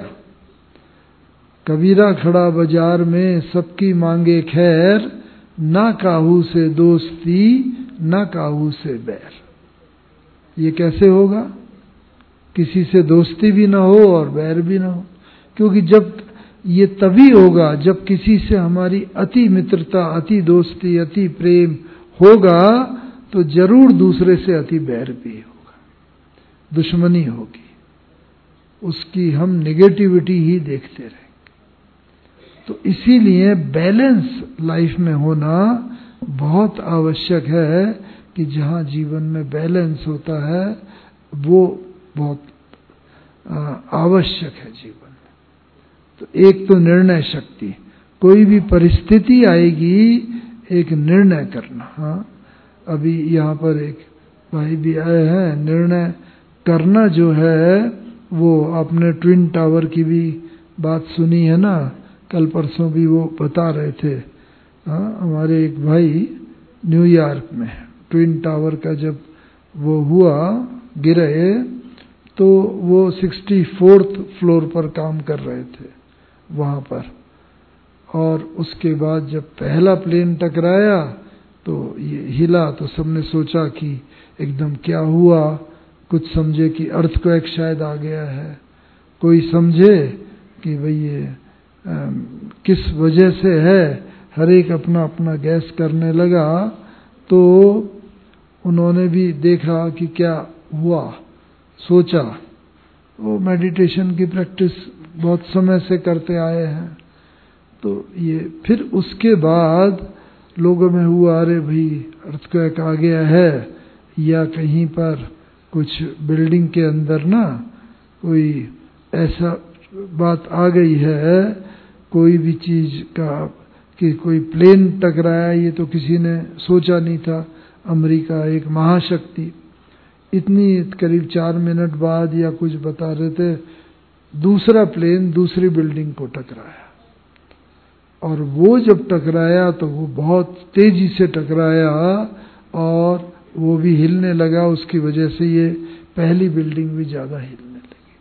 Speaker 3: कबीरा खड़ा बाजार में सबकी मांगे खैर, ना काहू से दोस्ती ना काहू से बैर। ये कैसे होगा? किसी से दोस्ती भी ना हो और बैर भी ना हो, क्योंकि जब ये तभी होगा जब किसी से हमारी अति मित्रता, अति दोस्ती, अति प्रेम होगा तो जरूर दूसरे से अति बैर भी होगा, दुश्मनी होगी, उसकी हम नेगेटिविटी ही देखते रहेंगे। तो इसीलिए बैलेंस लाइफ में होना बहुत आवश्यक है कि जहाँ जीवन में बैलेंस होता है वो बहुत आवश्यक है जीवन में। तो एक तो निर्णय शक्ति, कोई भी परिस्थिति आएगी एक निर्णय करना। हाँ, अभी यहाँ पर एक भाई भी आए हैं, निर्णय करना जो है वो आपने ट्विन टावर की भी बात सुनी है ना, कल परसों भी वो बता रहे थे। हाँ, हमारे एक भाई न्यूयॉर्क में ट्विन टावर का जब वो हुआ, गिरे, तो वो सिक्सटी फोर्थ फ्लोर पर काम कर रहे थे वहां पर, और उसके बाद जब पहला प्लेन टकराया तो ये हिला, तो सबने सोचा कि एकदम क्या हुआ, कुछ समझे कि अर्थक्वेक शायद आ गया है, कोई समझे कि भाई ये आ, किस वजह से है, हर एक अपना अपना गैस करने लगा। तो उन्होंने भी देखा कि क्या हुआ, सोचा, वो मेडिटेशन की प्रैक्टिस बहुत समय से करते आए हैं। तो ये फिर उसके बाद लोगों में हुआ, अरे भाई अर्थक्वेक आ गया है, या कहीं पर कुछ बिल्डिंग के अंदर ना कोई ऐसा बात आ गई है, कोई भी चीज का कि कोई प्लेन टकराया, ये तो किसी ने सोचा नहीं था। अमेरिका एक महाशक्ति, इतनी करीब चार मिनट बाद या कुछ बता रहे थे, दूसरा प्लेन दूसरी बिल्डिंग को टकराया, और वो जब टकराया तो वो बहुत तेजी से टकराया और वो भी हिलने लगा, उसकी वजह से ये पहली बिल्डिंग भी ज्यादा हिलने लगी।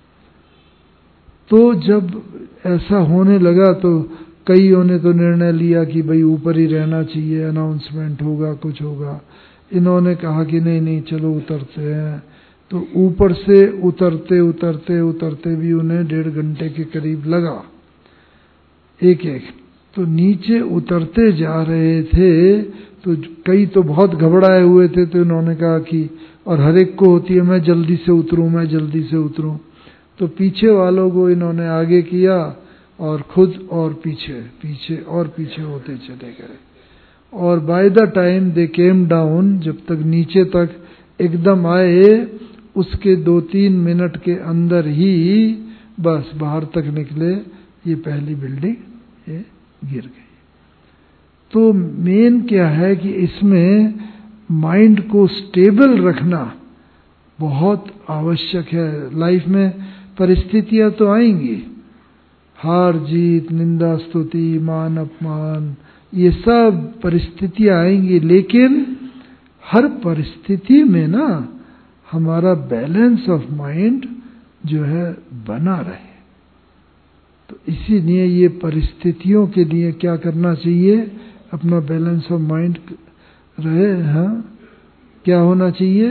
Speaker 3: तो जब ऐसा होने लगा तो कईयों ने तो निर्णय लिया कि भाई ऊपर ही रहना चाहिए, अनाउंसमेंट होगा, कुछ होगा। इन्होंने कहा कि नहीं नहीं चलो उतरते हैं। तो ऊपर से उतरते उतरते उतरते भी उन्हें डेढ़ घंटे के करीब लगा एक एक। तो नीचे उतरते जा रहे थे तो कई तो बहुत घबराए हुए थे, तो इन्होंने कहा कि, और हर एक को होती है मैं जल्दी से उतरूं, मैं जल्दी से उतरूं। तो पीछे वालों को इन्होंने आगे किया और खुद और पीछे पीछे और पीछे होते चले गए। और by the time they came down, जब तक नीचे तक एकदम आए, उसके दो तीन मिनट के अंदर ही बस बाहर तक निकले, ये पहली बिल्डिंग ये गिर गई। तो मेन क्या है कि इसमें माइंड को स्टेबल रखना बहुत आवश्यक है। लाइफ में परिस्थितियां तो आएंगी, हार जीत, निंदा स्तुति, मान अपमान, ये सब परिस्थितियां आएंगी, लेकिन हर परिस्थिति में ना हमारा बैलेंस ऑफ माइंड जो है बना रहे। तो इसीलिए ये परिस्थितियों के लिए क्या करना चाहिए, अपना बैलेंस ऑफ माइंड रहे। हाँ, क्या होना चाहिए,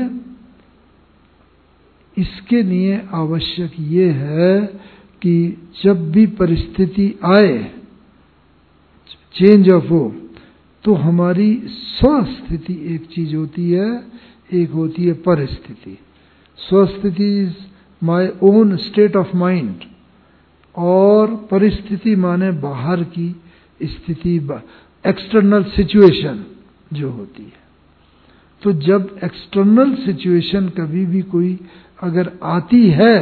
Speaker 3: इसके लिए आवश्यक ये है कि जब भी परिस्थिति आए, चेंज ऑफ हो, तो हमारी स्वस्थिति एक चीज होती है, एक होती है परिस्थिति। स्वस्थिति is my own state of mind, और परिस्थिति माने बाहर की स्थिति, एक्सटर्नल सिचुएशन जो होती है। तो जब एक्सटर्नल सिचुएशन कभी भी कोई अगर आती है,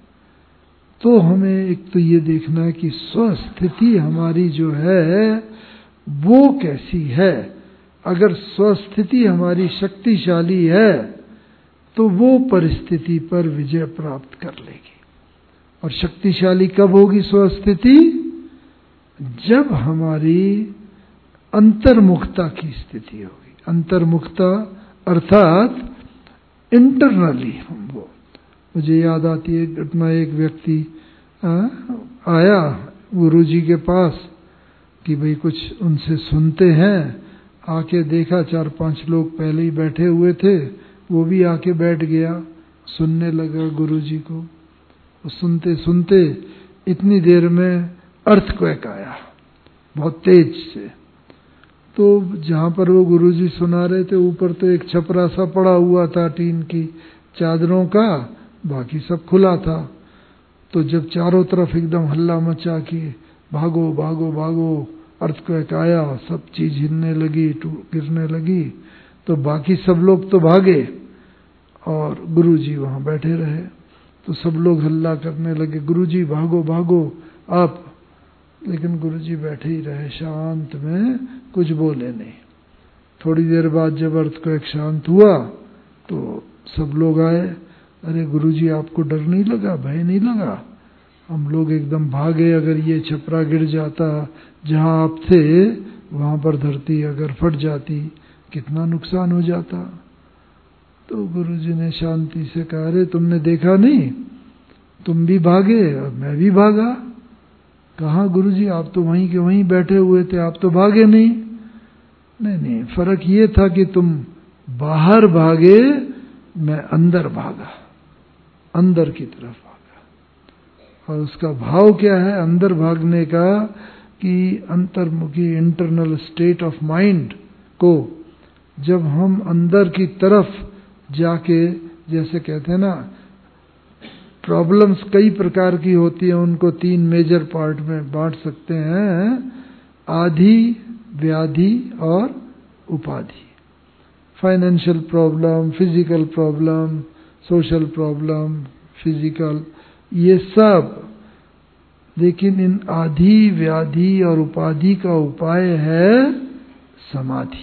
Speaker 3: तो हमें एक तो ये देखना है कि स्वस्थिति हमारी जो है वो कैसी है। अगर स्वस्थिति हमारी शक्तिशाली है तो वो परिस्थिति पर विजय प्राप्त कर लेगी। और शक्तिशाली कब होगी स्वस्थिति, जब हमारी अंतर्मुखता की स्थिति होगी। अंतर्मुखता अर्थात इंटरनली हम वो, मुझे याद आती है घटना, एक व्यक्ति आया गुरुजी के पास कि भाई कुछ उनसे सुनते हैं। आके देखा चार पांच लोग पहले ही बैठे हुए थे, वो भी आके बैठ गया, सुनने लगा गुरुजी को। सुनते सुनते इतनी देर में अर्थक्वेक आया बहुत तेज से। तो जहां पर वो गुरुजी सुना रहे थे, ऊपर तो एक छपरा सा पड़ा हुआ था टीन की चादरों का, बाकी सब खुला था। तो जब चारों तरफ एकदम हल्ला मचा कि भागो भागो भागो, अर्थक्वेक आया, सब चीज हिलने लगी, गिरने लगी, तो बाकी सब लोग तो भागे और गुरुजी वहां बैठे रहे। तो सब लोग हल्ला करने लगे, गुरुजी भागो भागो आप, लेकिन गुरुजी बैठे ही रहे शांत में, कुछ बोले नहीं। थोड़ी देर बाद जब अर्थक्वेक शांत हुआ तो सब लोग आए, अरे गुरुजी आपको डर नहीं लगा, भय नहीं लगा? हम लोग एकदम भागे, अगर ये छपरा गिर जाता, जहां आप थे वहां पर धरती अगर फट जाती, कितना नुकसान हो जाता। तो गुरुजी ने शांति से कहा, अरे तुमने देखा नहीं, तुम भी भागे और मैं भी भागा। कहा गुरुजी, आप तो वहीं के वहीं बैठे हुए थे, आप तो भागे नहीं। नहीं नहीं, फर्क ये था कि तुम बाहर भागे, मैं अंदर भागा, अंदर की तरफ भागा। और उसका भाव क्या है अंदर भागने का, कि अंतर्मुखी इंटरनल स्टेट ऑफ माइंड को जब हम अंदर की तरफ जाके, जैसे कहते हैं ना, प्रॉब्लम्स कई प्रकार की होती है, उनको तीन मेजर पार्ट में बांट सकते हैं, आधि, व्याधि और उपाधि। Financial problem, physical problem, social problem, physical, ये सब। लेकिन इन आधि, व्याधि और उपाधि का उपाय है समाधि।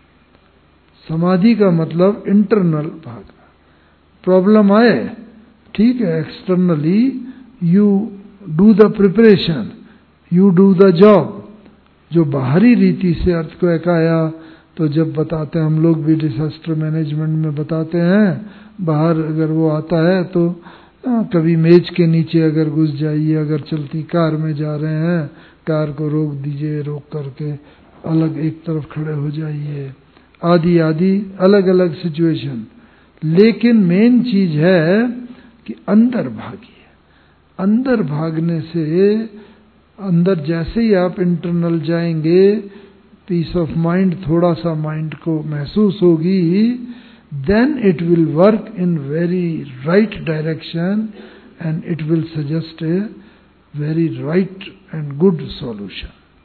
Speaker 3: समाधि का मतलब इंटरनल भागना। प्रॉब्लम आए, ठीक है, externally you do the preparation, you do the job. जो बाहरी रीति से अर्थक्वेक आया, तो जब बताते हैं हम लोग भी डिजास्टर मैनेजमेंट में बताते हैं, बाहर अगर वो आता है तो आ, कभी मेज के नीचे अगर घुस जाइए, अगर चलती कार में जा रहे हैं, कार को रोक दीजिए, रोक करके अलग एक तरफ खड़े हो जाइए, आदि आदि अलग अलग सिचुएशन। लेकिन मेन चीज है कि अंदर भागिए। अंदर भागने से, अंदर जैसे ही आप इंटरनल जाएंगे, पीस ऑफ माइंड थोड़ा सा माइंड को महसूस होगी, then it will work in very right direction and it will suggest a very right and good solution.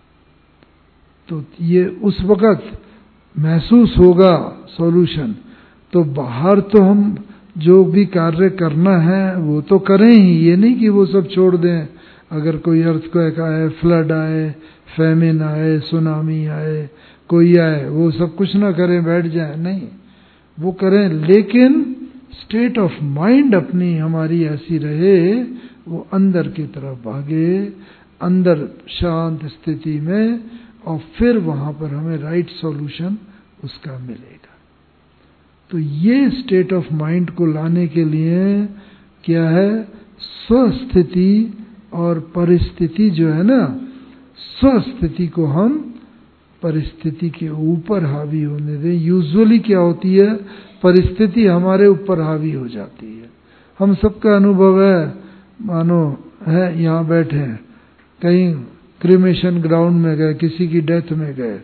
Speaker 3: तो ये उस वक़्त महसूस होगा सॉल्यूशन। तो बाहर तो हम जो भी कार्य करना है वो तो करें ही, ये नहीं कि वो सब छोड़ दें। अगर कोई अर्थक्वेक आए, फ्लड आए, फैमिन आए, सुनामी आए, कोई आए, वो सब कुछ ना करें, बैठ जाए, नहीं, वो करें। लेकिन स्टेट ऑफ माइंड अपनी हमारी ऐसी रहे, वो अंदर की तरफ भागे, अंदर शांत स्थिति में, और फिर वहां पर हमें राइट सॉल्यूशन उसका मिलेगा। तो ये स्टेट ऑफ माइंड को लाने के लिए क्या है, स्वस्थिति और परिस्थिति जो है ना, स्वस्थिति को हम परिस्थिति के ऊपर हावी होने दें। यूजुअली क्या होती है, परिस्थिति हमारे ऊपर हावी हो जाती है। हम सबका अनुभव है, मानो है यहाँ बैठे हैं, कहीं क्रिमेशन ग्राउंड में गए, किसी की डेथ में गए,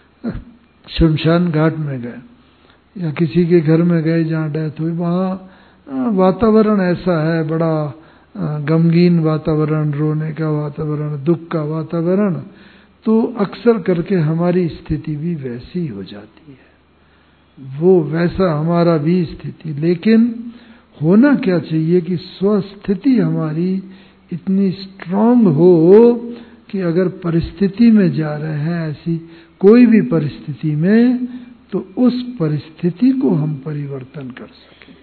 Speaker 3: शमशान घाट में गए, या किसी के घर में गए जहाँ डेथ हुई, वहाँ वातावरण ऐसा है, बड़ा गमगीन वातावरण, रोने का वातावरण, दुख का वातावरण, तो अक्सर करके हमारी स्थिति भी वैसी हो जाती है, वो वैसा हमारा भी स्थिति। लेकिन होना क्या चाहिए कि स्वस्थिति हमारी इतनी स्ट्रांग हो कि अगर परिस्थिति में जा रहे हैं, ऐसी कोई भी परिस्थिति में, तो उस परिस्थिति को हम परिवर्तन कर सकें।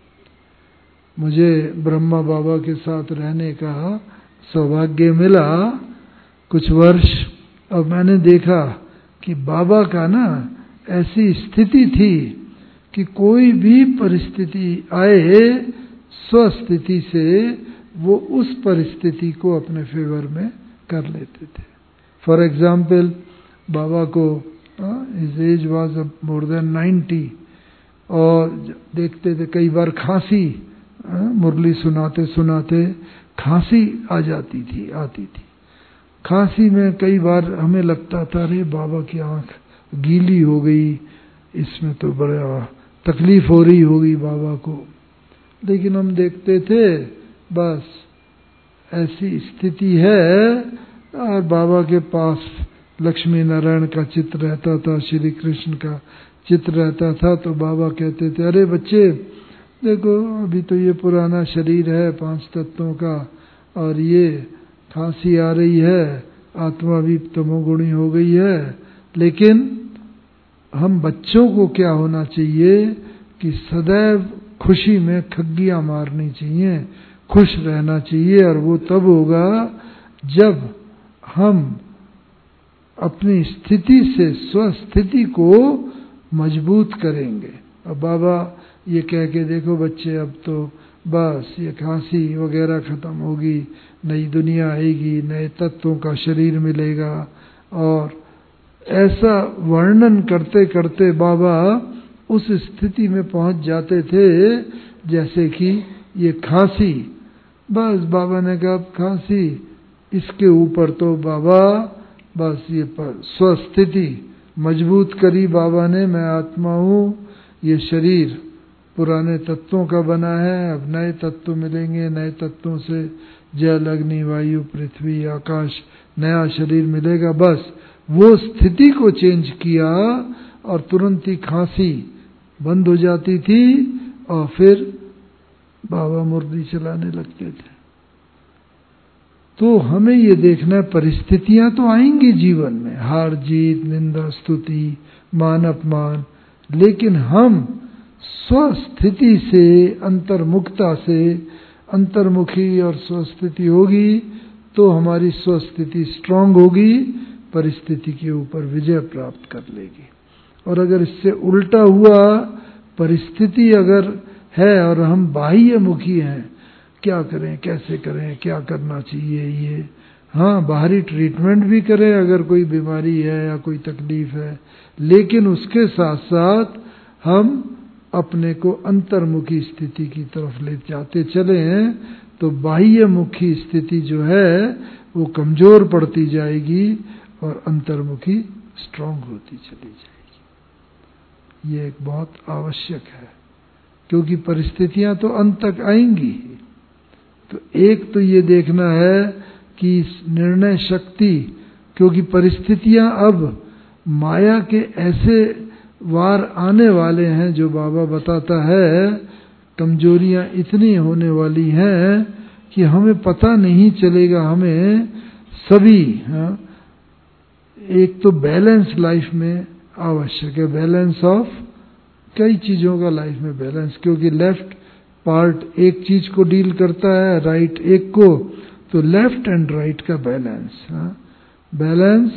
Speaker 3: मुझे ब्रह्मा बाबा के साथ रहने का सौभाग्य मिला कुछ वर्ष, और मैंने देखा कि बाबा का ना ऐसी स्थिति थी कि कोई भी परिस्थिति आए, स्वस्थिति से वो उस परिस्थिति को अपने फेवर में कर लेते थे। फॉर एग्जाम्पल, बाबा को his age was more than ninety, और देखते थे कई बार खांसी, मुरली सुनाते सुनाते खांसी आ जाती थी आती थी खांसी में कई बार हमें लगता था, अरे बाबा की आंख गीली हो गई, इसमें तो बड़ा तकलीफ हो रही होगी बाबा को। लेकिन हम देखते थे बस ऐसी स्थिति है, और बाबा के पास लक्ष्मी नारायण का चित्र रहता था, श्री कृष्ण का चित्र रहता था, तो बाबा कहते थे, अरे बच्चे देखो, अभी तो ये पुराना शरीर है पांच तत्वों का, और ये खांसी आ रही है, आत्मा भी तमोगुणी हो गई है, लेकिन हम बच्चों को क्या होना चाहिए कि सदैव खुशी में खग्गियां मारनी चाहिए, खुश रहना चाहिए। और वो तब होगा जब हम अपनी स्थिति से स्वस्थिति को मजबूत करेंगे। अब बाबा ये कह के, देखो बच्चे, अब तो बस ये खांसी वगैरह खत्म होगी, नई दुनिया आएगी, नए तत्वों का शरीर मिलेगा, और ऐसा वर्णन करते करते बाबा उस स्थिति में पहुंच जाते थे जैसे कि ये खांसी, बस बाबा ने कहा खांसी, इसके ऊपर तो बाबा बस ये स्वस्थिति मजबूत करी बाबा ने, मैं आत्मा हूँ, ये शरीर पुराने तत्वों का बना है, अब नए तत्व मिलेंगे, नए तत्वों से जल अग्नि वायु पृथ्वी आकाश, नया शरीर मिलेगा। बस वो स्थिति को चेंज किया और तुरंत ही खांसी बंद हो जाती थी, और फिर बाबा मुरली चलाने लगते थे। तो हमें ये देखना है, परिस्थितियां तो आएंगी जीवन में, हार जीत, निंदा स्तुति, मान अपमान, लेकिन हम स्वस्थिति से, अंतर्मुखता से, अंतर्मुखी और स्वस्थिति होगी तो हमारी स्वस्थिति स्ट्रांग होगी, परिस्थिति के ऊपर विजय प्राप्त कर लेगी। और अगर इससे उल्टा हुआ, परिस्थिति अगर है और हम बाह्य मुखी हैं, क्या करें, कैसे करें, क्या करना चाहिए, ये हाँ बाहरी ट्रीटमेंट भी करें अगर कोई बीमारी है या कोई तकलीफ है, लेकिन उसके साथ साथ हम अपने को अंतर्मुखी स्थिति की तरफ ले जाते चले हैं, तो बाह्य मुखी स्थिति जो है वो कमजोर पड़ती जाएगी और अंतर्मुखी स्ट्रांग होती चली जाएगी। ये एक बहुत आवश्यक है, क्योंकि परिस्थितियां तो अंत तक आएंगी। तो एक तो ये देखना है कि निर्णय शक्ति, क्योंकि परिस्थितियां अब माया के ऐसे वार आने वाले हैं जो बाबा बताता है, कमजोरियां इतनी होने वाली हैं कि हमें पता नहीं चलेगा। हमें सभी हाँ, एक तो बैलेंस लाइफ में आवश्यक है, बैलेंस ऑफ कई चीजों का लाइफ में बैलेंस, क्योंकि लेफ्ट पार्ट एक चीज को डील करता है, राइट एक को, तो लेफ्ट एंड राइट का बैलेंस, हाँ बैलेंस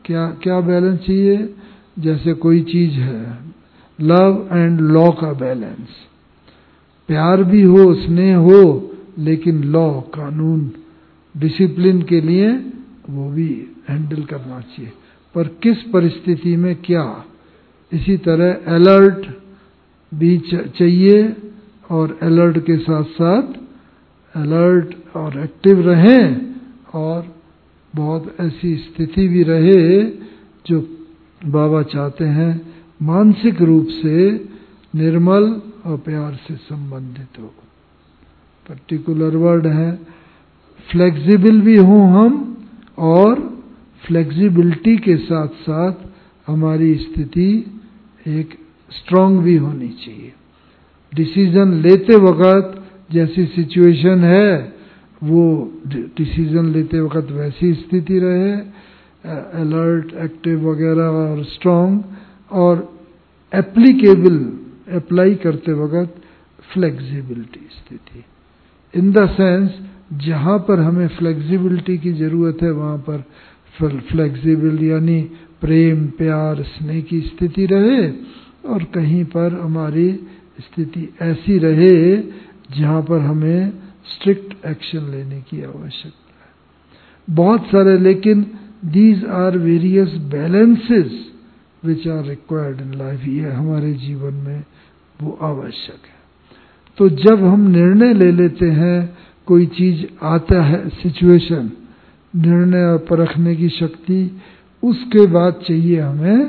Speaker 3: क्या क्या बैलेंस चाहिए? जैसे कोई चीज है, लव एंड लॉ का बैलेंस, प्यार भी हो, स्नेह हो, लेकिन लॉ, कानून, डिसिप्लिन के लिए वो भी हैंडल करना चाहिए, पर किस परिस्थिति में क्या। इसी तरह अलर्ट भी चाहिए, और अलर्ट के साथ साथ अलर्ट और एक्टिव रहें, और बहुत ऐसी स्थिति भी रहे जो बाबा चाहते हैं मानसिक रूप से निर्मल और प्यार से संबंधित हो। पर्टिकुलर वर्ड है, फ्लेक्सिबल भी हों हम, और फ्लेक्सिबिलिटी के साथ साथ हमारी स्थिति एक स्ट्रांग भी होनी चाहिए। डिसीजन लेते वक्त जैसी सिचुएशन है, वो डिसीजन लेते वक्त वैसी स्थिति रहे, अलर्ट, एक्टिव वगैरह और स्ट्रांग, और एप्लीकेबल, अप्लाई करते वक्त फ्लेक्सिबिलिटी स्थिति। इन द सेंस जहां पर हमें फ्लेक्सिबिलिटी की जरूरत है वहां पर फ्लेक्सिबल यानी प्रेम, प्यार, स्नेह की स्थिति रहे, और कहीं पर हमारी स्थिति ऐसी रहे जहां पर हमें स्ट्रिक्ट एक्शन लेने की आवश्यकता है। बहुत सारे, लेकिन these are various balances which are required in life, ये हमारे जीवन में वो आवश्यक है। तो जब हम निर्णय ले लेते हैं, कोई चीज आता है, सिचुएशन, निर्णय परखने की शक्ति, उसके बाद चाहिए हमें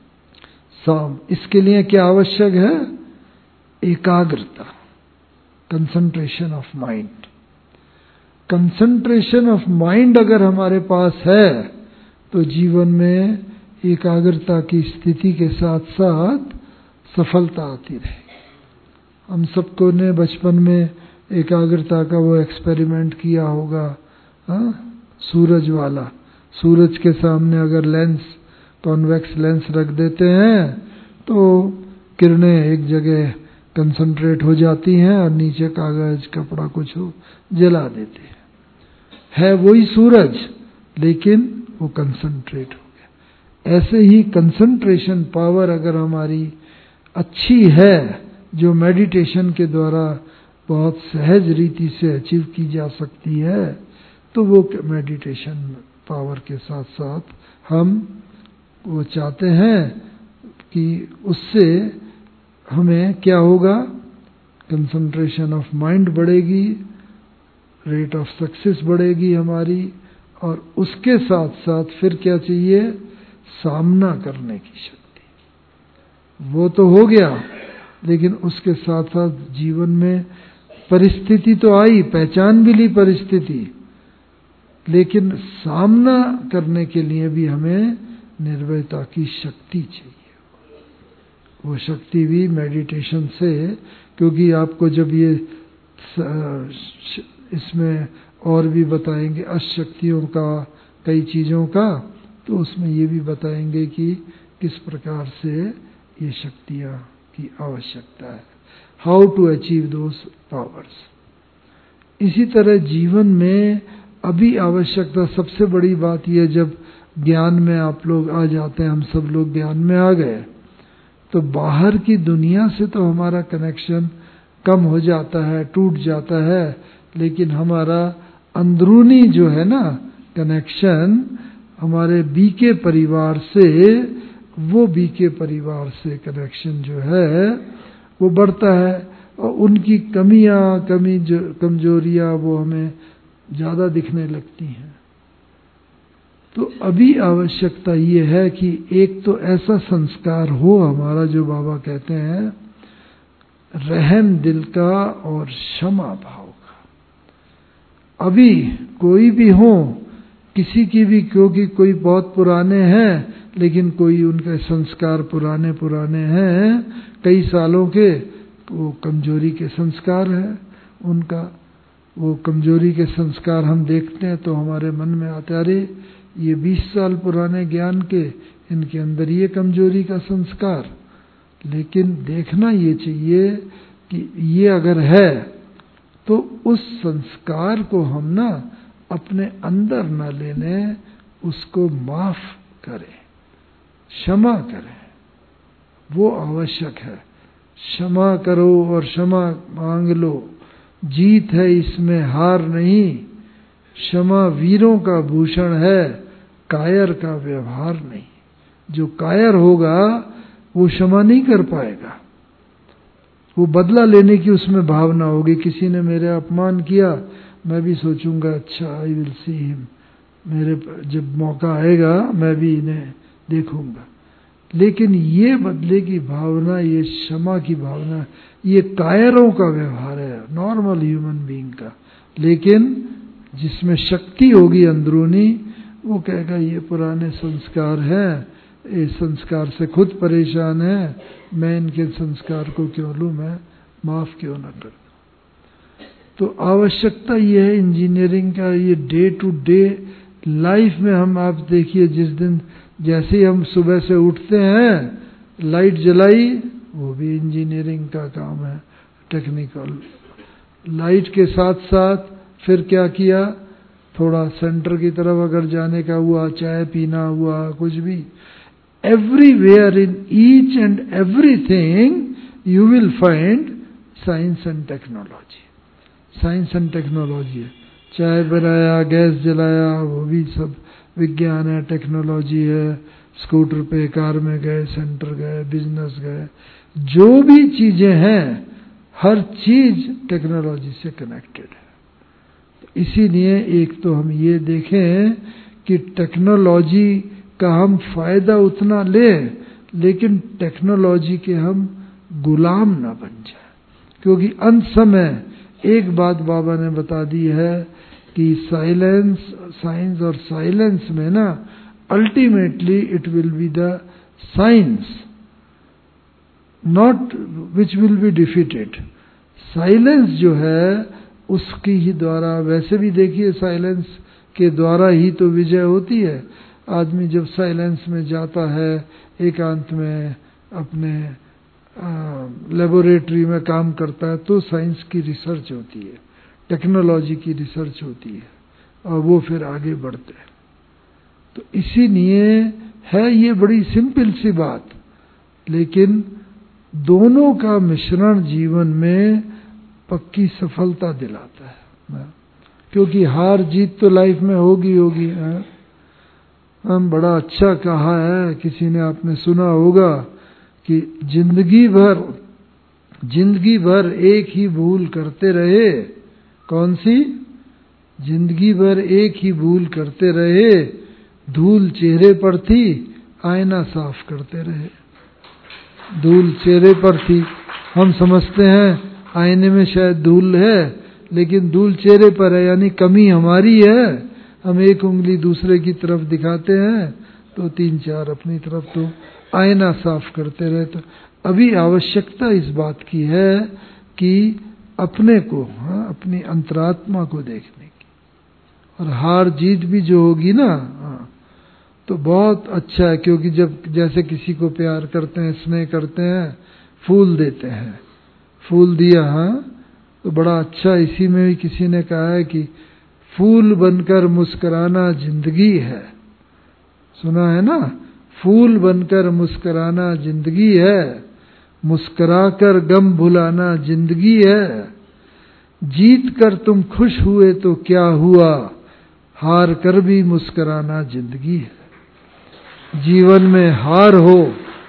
Speaker 3: साम। इसके लिए क्या आवश्यक है? एकाग्रता, concentration of mind. Concentration of mind अगर हमारे पास है तो जीवन में एकाग्रता की स्थिति के साथ साथ सफलता आती रहेगी। हम सबको ने बचपन में एकाग्रता का वो एक्सपेरिमेंट किया होगा, हाँ? सूरज वाला, सूरज के सामने अगर लेंस, कॉन्वेक्स लेंस रख देते हैं तो किरणें एक जगह कंसंट्रेट हो जाती हैं और नीचे कागज, कपड़ा कुछ हो जला देते हैं। है वही सूरज, लेकिन वो कंसंट्रेट हो गया। ऐसे ही कंसंट्रेशन पावर अगर हमारी अच्छी है, जो मेडिटेशन के द्वारा बहुत सहज रीति से अचीव की जा सकती है, तो वो मेडिटेशन पावर के साथ साथ हम वो चाहते हैं कि उससे हमें क्या होगा? कंसंट्रेशन ऑफ माइंड बढ़ेगी, रेट ऑफ सक्सेस बढ़ेगी हमारी, और उसके साथ साथ फिर क्या चाहिए? सामना करने की शक्ति। वो तो हो गया, लेकिन उसके साथ साथ जीवन में परिस्थिति तो आई, पहचान भी ली परिस्थिति, लेकिन सामना करने के लिए भी हमें निर्भयता की शक्ति चाहिए। वो शक्ति भी मेडिटेशन से, क्योंकि आपको जब ये इसमें और भी बताएंगे अशक्तियों का, कई चीजों का, तो उसमें ये भी बताएंगे कि किस प्रकार से ये शक्तियां की आवश्यकता है, how to achieve those powers. इसी तरह जीवन में अभी आवश्यकता, सबसे बड़ी बात यह, जब ज्ञान में आप लोग आ जाते हैं, हम सब लोग ज्ञान में आ गए, तो बाहर की दुनिया से तो हमारा कनेक्शन कम हो जाता है, टूट जाता है, लेकिन हमारा अंदरूनी जो है ना कनेक्शन, हमारे बीके परिवार से, वो बीके परिवार से कनेक्शन जो है वो बढ़ता है, और उनकी कमियां, कमी जो कमजोरियां वो हमें ज्यादा दिखने लगती हैं। तो अभी आवश्यकता ये है कि एक तो ऐसा संस्कार हो हमारा, जो बाबा कहते हैं रहम दिल का और क्षमा भाव का। अभी कोई भी हो, किसी की भी, क्योंकि कोई बहुत पुराने हैं लेकिन कोई उनके संस्कार पुराने पुराने हैं, कई सालों के, तो वो कमजोरी के संस्कार है उनका। वो कमजोरी के संस्कार हम देखते हैं तो हमारे मन में आते, अरे ये बीस साल पुराने ज्ञान के, इनके अंदर ये कमजोरी का संस्कार। लेकिन देखना ये चाहिए कि ये अगर है तो उस संस्कार को हम ना अपने अंदर न ले लें, उसको माफ करें, क्षमा करें, वो आवश्यक है। क्षमा करो और क्षमा मांग लो, जीत है इसमें, हार नहीं। क्षमा वीरों का भूषण है, कायर का व्यवहार नहीं। जो कायर होगा वो क्षमा नहीं कर पाएगा, वो बदला लेने की उसमें भावना होगी। किसी ने मेरे अपमान किया, मैं भी सोचूंगा अच्छा आई विल सी हिम, मेरे जब मौका आएगा मैं भी इन्हें देखूंगा। लेकिन ये बदले की भावना, ये क्षमा की भावना, ये कायरों का व्यवहार है, नॉर्मल ह्यूमन बीइंग का। लेकिन जिसमें शक्ति होगी अंदरूनी, वो कहेगा ये पुराने संस्कार हैं, इस संस्कार से खुद परेशान है, मैं इनके संस्कार को क्यों लूं, मैं माफ क्यों न कर। तो आवश्यकता ये है इंजीनियरिंग का, ये डे टू डे लाइफ में हम, आप देखिए जिस दिन जैसे ही हम सुबह से उठते हैं, लाइट जलाई, वो भी इंजीनियरिंग का काम है, टेक्निकल। लाइट के साथ साथ फिर क्या किया, थोड़ा सेंटर की तरफ अगर जाने का हुआ, चाय पीना हुआ, कुछ भी, everywhere in each and everything you will find science and technology. Science and technology है, चाय बनाया, गैस जलाया, वो भी सब विज्ञान है, टेक्नोलॉजी है। स्कूटर पे, कार में गए, सेंटर गए, बिजनेस गए, जो भी चीजें हैं, हर चीज टेक्नोलॉजी से कनेक्टेड है। इसीलिए एक तो हम ये देखें कि टेक्नोलॉजी का हम फायदा उतना लें, लेकिन टेक्नोलॉजी के हम गुलाम ना बन जाए। क्योंकि अंत समय एक बात बाबा ने बता दी है कि साइलेंस, साइंस और साइलेंस में ना, ultimately it will be the science not which will be defeated. Silence जो है उसकी ही द्वारा, वैसे भी देखिए साइलेंस के द्वारा ही तो विजय होती है। आदमी जब साइलेंस में जाता है, एकांत में अपने लेबोरेटरी में काम करता है, तो साइंस की रिसर्च होती है, टेक्नोलॉजी की रिसर्च होती है, और वो फिर आगे बढ़ते हैं। तो इसीलिए है ये बड़ी सिंपल सी बात, लेकिन दोनों का मिश्रण जीवन में पक्की सफलता दिलाता है। क्योंकि हार जीत तो लाइफ में होगी होगी। हम बड़ा अच्छा कहा है, किसी ने आपने सुना होगा कि जिंदगी भर जिंदगी भर एक ही भूल करते रहे। कौन सी? जिंदगी भर एक ही भूल करते रहे, धूल चेहरे पर थी, आईना साफ करते रहे। धूल चेहरे पर थी, हम समझते हैं आईने में शायद धूल है, लेकिन धूल चेहरे पर है, यानी कमी हमारी है। हम एक उंगली दूसरे की तरफ दिखाते हैं तो तीन चार अपनी तरफ, तो आईना साफ करते रहे। तो अभी आवश्यकता इस बात की है कि अपने को, हाँ, अपनी अंतरात्मा को देखने की। और हार जीत भी जो होगी ना, हाँ, तो बहुत अच्छा है। क्योंकि जब जैसे किसी को प्यार करते हैं, स्नेह करते हैं, फूल देते हैं, फूल दिया, हाँ, तो बड़ा अच्छा। इसी में भी किसी ने कहा है कि फूल बनकर मुस्कुराना जिंदगी है। सुना है ना? फूल बनकर मुस्कुराना जिंदगी है, मुस्कुराकर गम भुलाना जिंदगी है। जीत कर तुम खुश हुए तो क्या हुआ, हार कर भी मुस्कुराना जिंदगी है। जीवन में हार हो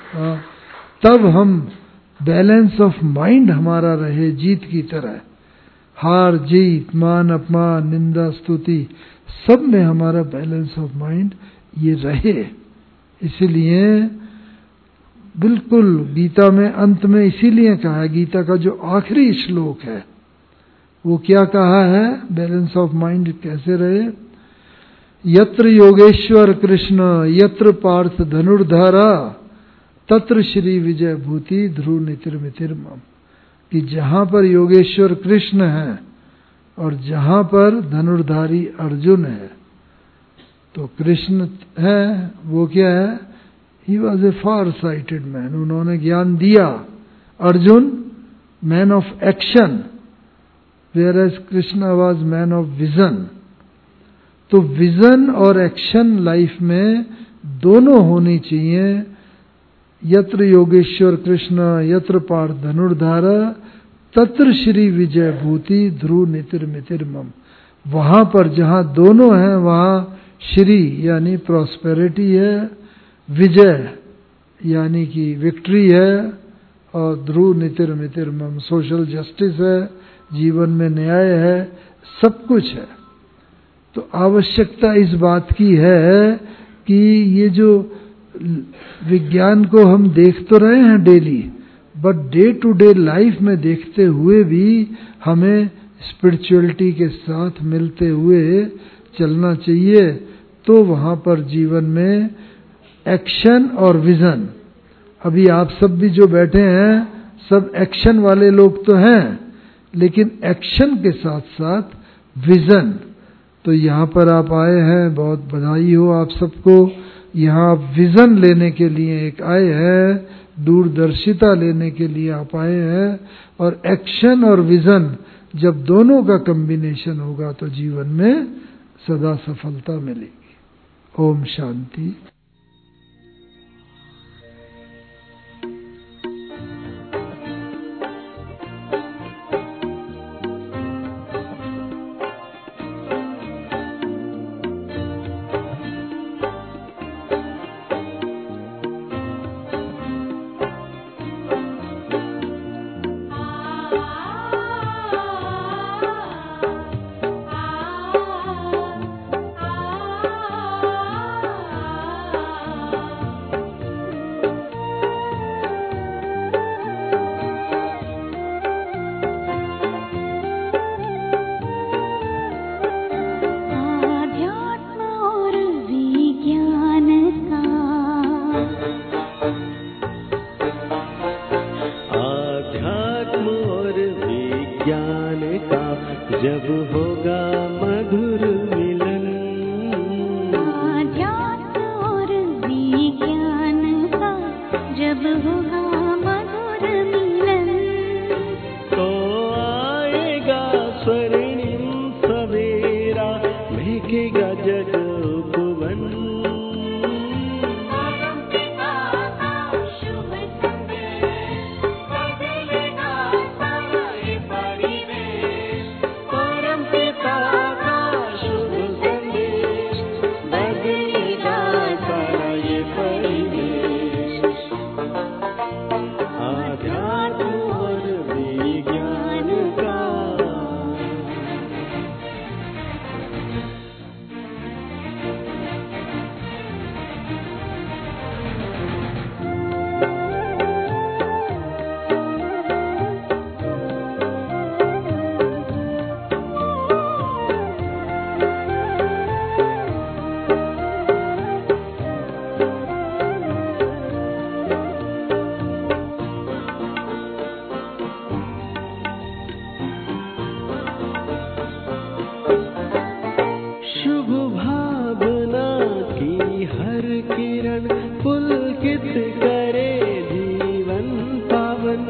Speaker 3: तब हम बैलेंस ऑफ माइंड हमारा रहे जीत की तरह। हार जीत, मान अपमान, निंदा स्तुति, सब में हमारा बैलेंस ऑफ माइंड ये रहे। इसीलिए बिल्कुल गीता में अंत में इसीलिए कहा है, गीता का जो आखिरी श्लोक है वो क्या कहा है, बैलेंस ऑफ माइंड कैसे रहे। यत्र योगेश्वर कृष्ण यत्र पार्थ धनुर्धारा तत्र श्री विजय भूति ध्रुव नितिर्मितिर्मम। कि जहां पर योगेश्वर कृष्ण है और जहां पर धनुर्धारी अर्जुन है, तो कृष्ण है वो क्या है, he was a far sighted man, उन्होंने ज्ञान दिया। Arjun man of action, whereas Krishna was man of vision. तो विजन और एक्शन लाइफ में दोनों होनी चाहिए। यत्र योगेश्वर कृष्ण यत्र पार्थ धनुर्धारा तत्र श्री विजय भूति ध्रुव नितिर मितिर मम। वहां पर जहां दोनों हैं वहां श्री यानी प्रॉस्पेरिटी है, विजय यानी कि विक्ट्री है, और ध्रुव नितिर मितिर मम सोशल जस्टिस है, जीवन में न्याय है, सब कुछ है। तो आवश्यकता इस बात की है कि ये जो विज्ञान को हम देख तो रहे हैं daily, but day to day life में देखते हुए भी हमें स्पिरिचुअलिटी के साथ मिलते हुए चलना चाहिए। तो वहां पर जीवन में एक्शन और विजन, अभी आप सब भी जो बैठे हैं सब एक्शन वाले लोग तो हैं, लेकिन एक्शन के साथ साथ विजन। तो यहाँ पर आप आए हैं, बहुत बधाई हो आप सबको। यहाँ आप विजन लेने के लिए एक आए हैं, दूरदर्शिता लेने के लिए आप आए हैं, और एक्शन और विजन जब दोनों का कॉम्बिनेशन होगा तो जीवन में सदा सफलता मिलेगी। ओम शांति।
Speaker 4: जब होगा मधुर मिलन,
Speaker 1: आध्यात्म और विज्ञान का जब होगा मधुर मिलन,
Speaker 4: तो आएगा स्वर्णिम सवेरा, महकेगा जग उपवन। पुलकित करे जीवन पावन,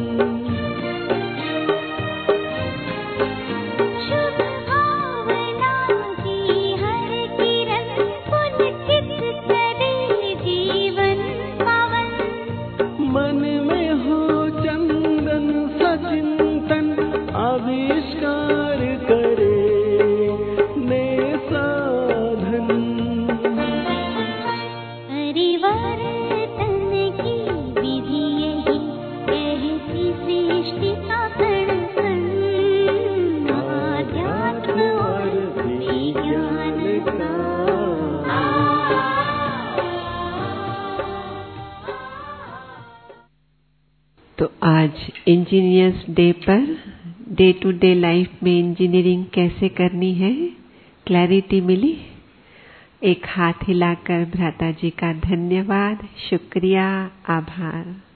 Speaker 1: शुभ भावना की हर किरण पुलकित करे जीवन पावन।
Speaker 4: मन में हो चंदन सचिंतन आविष्कार करे नए साधन,
Speaker 1: परिवर्तन की विधि यही कहती सृष्टि का कण कण, आध्यात्म और विज्ञान का।
Speaker 2: तो आज इंजीनियर्स डे पर डे टू डे लाइफ में इंजीनियरिंग कैसे करनी है क्लैरिटी मिली। एक हाथ हिलाकर भ्राता जी का धन्यवाद, शुक्रिया, आभार।